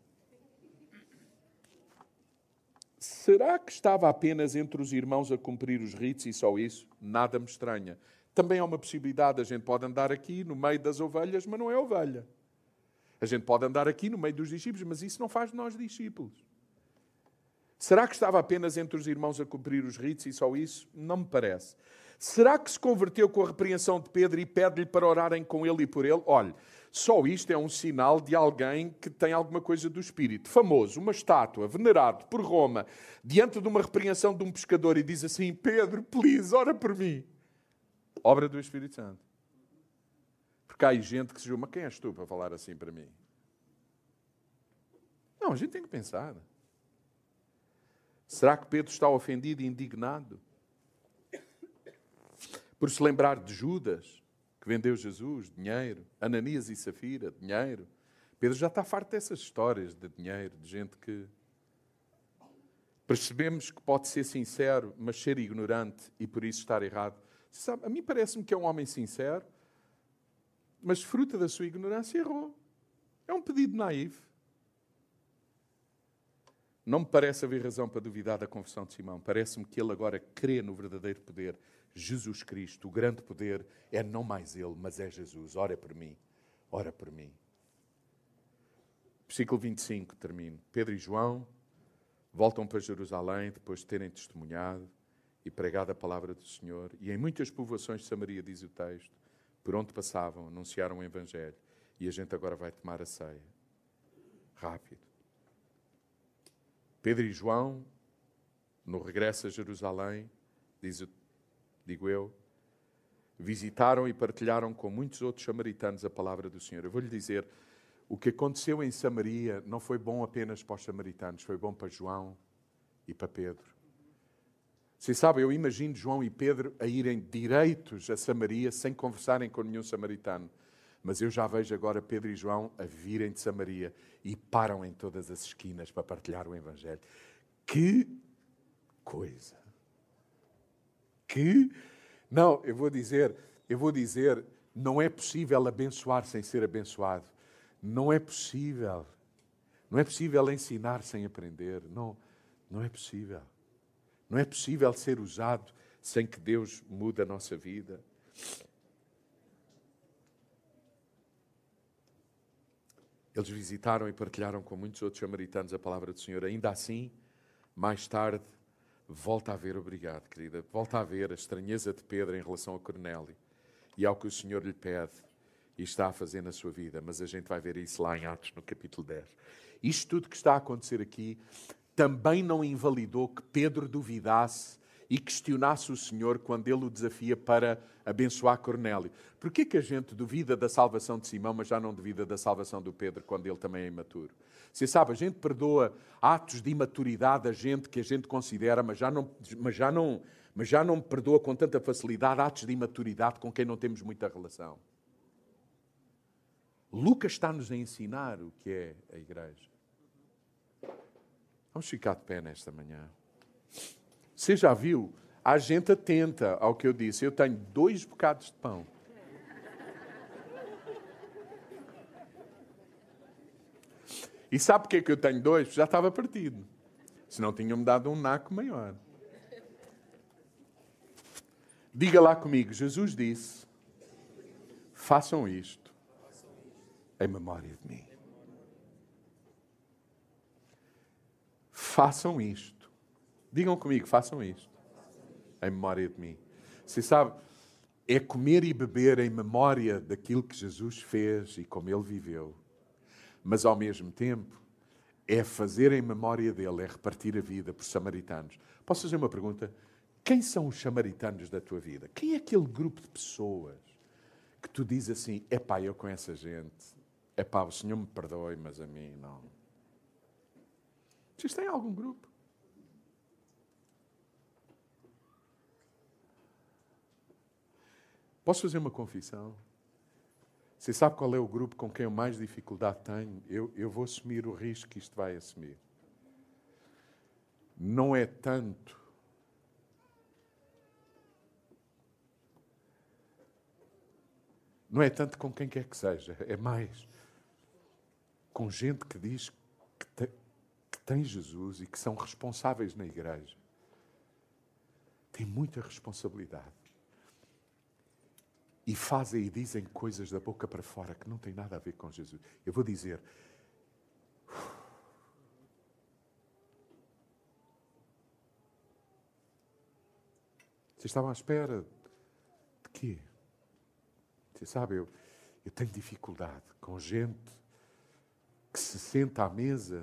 Será que estava apenas entre os irmãos a cumprir os ritos e só isso? Nada me estranha. Também há uma possibilidade. A gente pode andar aqui no meio das ovelhas, mas não é ovelha. A gente pode andar aqui no meio dos discípulos, mas isso não faz de nós discípulos. Será que estava apenas entre os irmãos a cumprir os ritos e só isso? Não me parece. Será que se converteu com a repreensão de Pedro e pede-lhe para orarem com ele e por ele? Olhe, só isto é um sinal de alguém que tem alguma coisa do Espírito. Famoso, uma estátua, venerado por Roma, diante de uma repreensão de um pescador e diz assim, Pedro, please, ora por mim. Obra do Espírito Santo. Porque há gente que se julga, mas quem és tu para falar assim para mim? Não, a gente tem que pensar. Será que Pedro está ofendido e indignado por se lembrar de Judas, que vendeu Jesus, dinheiro, Ananias e Safira, dinheiro? Pedro já está farto dessas histórias de dinheiro, de gente que... Percebemos que pode ser sincero, mas ser ignorante e por isso estar errado. Você sabe, a mim parece-me que é um homem sincero, mas fruto da sua ignorância errou. É um pedido naivo. Não me parece haver razão para duvidar da confissão de Simão. Parece-me que ele agora crê no verdadeiro poder. Jesus Cristo, o grande poder, é não mais ele, mas é Jesus. Ora por mim, ora por mim. Versículo vinte e cinco, termino. Pedro e João voltam para Jerusalém depois de terem testemunhado e pregado a palavra do Senhor. E em muitas povoações de Samaria, diz o texto, por onde passavam, anunciaram o Evangelho. E a gente agora vai tomar a ceia. Rápido. Pedro e João, no regresso a Jerusalém, diz, digo eu, visitaram e partilharam com muitos outros samaritanos a palavra do Senhor. Eu vou-lhe dizer, o que aconteceu em Samaria não foi bom apenas para os samaritanos, foi bom para João e para Pedro. Vocês sabem, eu imagino João e Pedro a irem direitos a Samaria sem conversarem com nenhum samaritano. Mas eu já vejo agora Pedro e João a virem de Samaria e param em todas as esquinas para partilhar o Evangelho. Que coisa! Que... Não, eu vou dizer, eu vou dizer, não é possível abençoar sem ser abençoado. Não é possível. Não é possível ensinar sem aprender. Não, não é possível. Não é possível ser usado sem que Deus mude a nossa vida. Eles visitaram e partilharam com muitos outros samaritanos a palavra do Senhor. Ainda assim, mais tarde, volta a ver, obrigado, querida, volta a ver a estranheza de Pedro em relação a Cornélio e ao que o Senhor lhe pede e está a fazer na sua vida. Mas a gente vai ver isso lá em Atos, no capítulo dez. Isto tudo que está a acontecer aqui também não invalidou que Pedro duvidasse e questionasse o Senhor quando ele o desafia para abençoar Cornélio. Porquê que a gente duvida da salvação de Simão, mas já não duvida da salvação do Pedro quando ele também é imaturo? Você sabe, a gente perdoa atos de imaturidade a gente que a gente considera, mas já não, mas já não, mas já não perdoa com tanta facilidade atos de imaturidade com quem não temos muita relação. Lucas está-nos a ensinar o que é a igreja. Vamos ficar de pé nesta manhã. Você já viu? Há gente atenta ao que eu disse. Eu tenho dois bocados de pão. E sabe porquê que eu tenho dois? Porque já estava partido. Senão tinham-me dado um naco maior. Diga lá comigo. Jesus disse, façam isto em memória de mim. Façam isto. Digam comigo, façam isto. Em memória de mim. Você sabe, é comer e beber em memória daquilo que Jesus fez e como Ele viveu. Mas ao mesmo tempo, é fazer em memória dele, é repartir a vida por samaritanos. Posso fazer uma pergunta? Quem são os samaritanos da tua vida? Quem é aquele grupo de pessoas que tu dizes assim, epá, eu conheço a gente, epá, o Senhor me perdoe, mas a mim não. Vocês têm algum grupo? Posso fazer uma confissão? Você sabe qual é o grupo com quem eu mais dificuldade tenho? Eu, eu vou assumir o risco que isto vai assumir. Não é tanto não é tanto com quem quer que seja, é mais com gente que diz que tem, que tem Jesus e que são responsáveis na igreja. Tem muita responsabilidade. E fazem e dizem coisas da boca para fora que não têm nada a ver com Jesus. Eu vou dizer... Vocês estavam à espera de quê? Você sabe, eu, eu tenho dificuldade com gente que se senta à mesa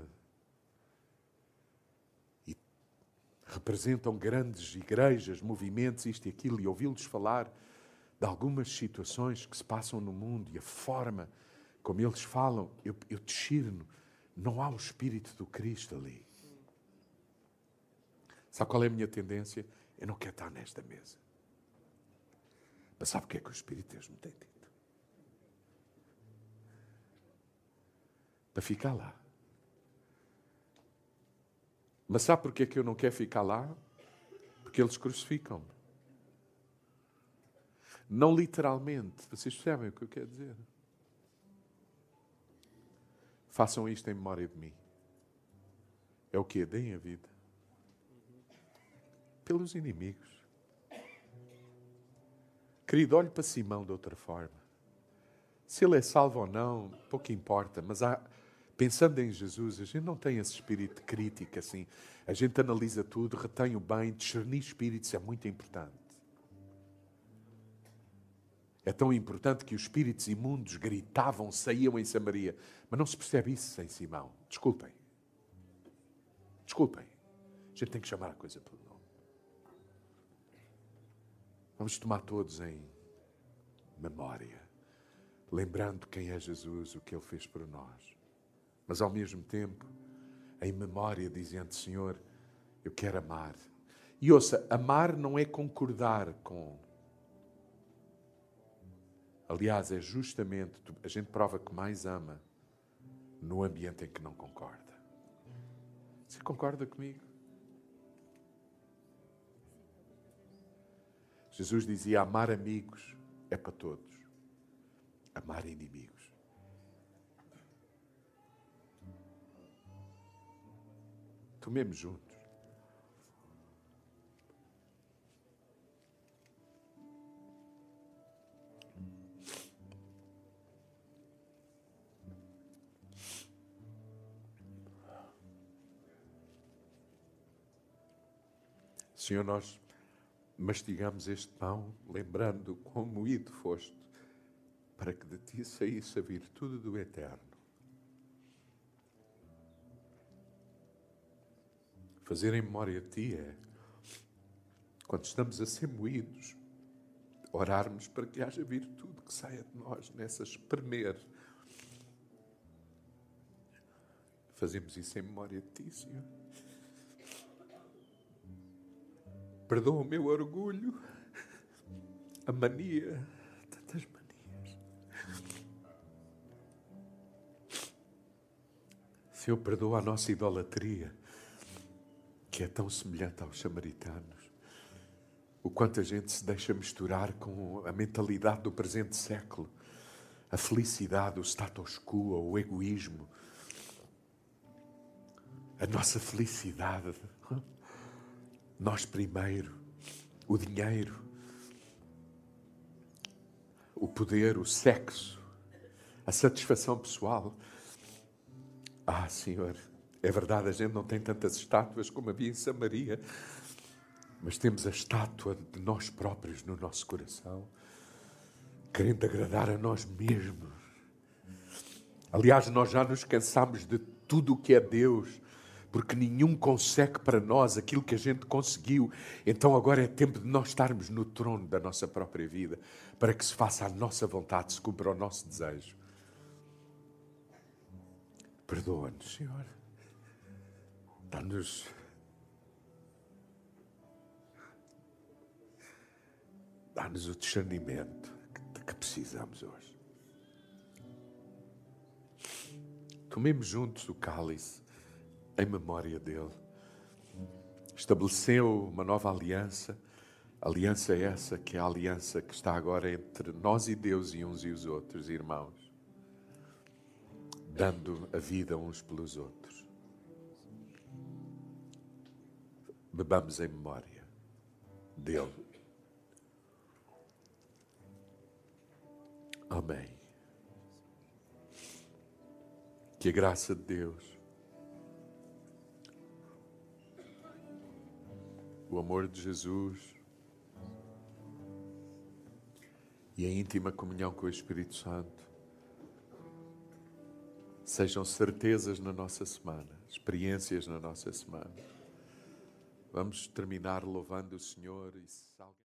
e representam grandes igrejas, movimentos, isto e aquilo, e ouvi-los falar de algumas situações que se passam no mundo e a forma como eles falam, eu, eu discerno, não há o Espírito do Cristo ali. Sabe qual é a minha tendência? Eu não quero estar nesta mesa. Mas sabe o que é que o Espírito de Deus me tem dito? Para ficar lá. Mas sabe porquê que eu não quero ficar lá? Porque eles crucificam-me. Não literalmente. Vocês percebem o que eu quero dizer? Façam isto em memória de mim. É o quê? Deem a vida. Pelos inimigos. Querido, olhe para Simão de outra forma. Se ele é salvo ou não, pouco importa, mas há, pensando em Jesus, a gente não tem esse espírito de crítica assim. A gente analisa tudo, retém o bem, discernir espíritos é muito importante. É tão importante que os espíritos imundos gritavam, saíam em Samaria. Mas não se percebe isso sem Simão. Desculpem. Desculpem. A gente tem que chamar a coisa pelo nome. Vamos tomar todos em memória, lembrando quem é Jesus, o que Ele fez por nós. Mas ao mesmo tempo, em memória, dizendo, Senhor, eu quero amar. E ouça, amar não é concordar com... Aliás, é justamente, a gente prova que mais ama no ambiente em que não concorda. Você concorda comigo? Jesus dizia, amar amigos é para todos. Amar inimigos. Tomemos juntos. Senhor, nós mastigamos este pão, lembrando quão moído foste, para que de ti saísse a virtude do eterno. Fazer em memória de ti é, quando estamos a ser moídos, orarmos para que haja virtude que saia de nós nessa espremer. Fazemos isso em memória de ti, Senhor. Perdoa o meu orgulho, a mania, tantas manias. Senhor, perdoa a nossa idolatria, que é tão semelhante aos samaritanos. O quanto a gente se deixa misturar com a mentalidade do presente século, a felicidade, o status quo, o egoísmo, a nossa felicidade. Nós primeiro, o dinheiro, o poder, o sexo, a satisfação pessoal. Ah, Senhor, é verdade, a gente não tem tantas estátuas como havia em Samaria, mas temos a estátua de nós próprios no nosso coração, querendo agradar a nós mesmos. Aliás, nós já nos cansámos de tudo o que é Deus, porque nenhum consegue para nós aquilo que a gente conseguiu. Então agora é tempo de nós estarmos no trono da nossa própria vida, para que se faça a nossa vontade, se cumpra o nosso desejo. Perdoa-nos, Senhor. Dá-nos... Dá-nos o discernimento de que precisamos hoje. Tomemos juntos o cálice, em memória dele. Estabeleceu uma nova aliança. Aliança essa que é a aliança que está agora entre nós e Deus e uns e os outros, irmãos. Dando a vida uns pelos outros. Bebamos em memória dele. Amém. Que a graça de Deus, o amor de Jesus e a íntima comunhão com o Espírito Santo sejam certezas na nossa semana, experiências na nossa semana. Vamos terminar louvando o Senhor e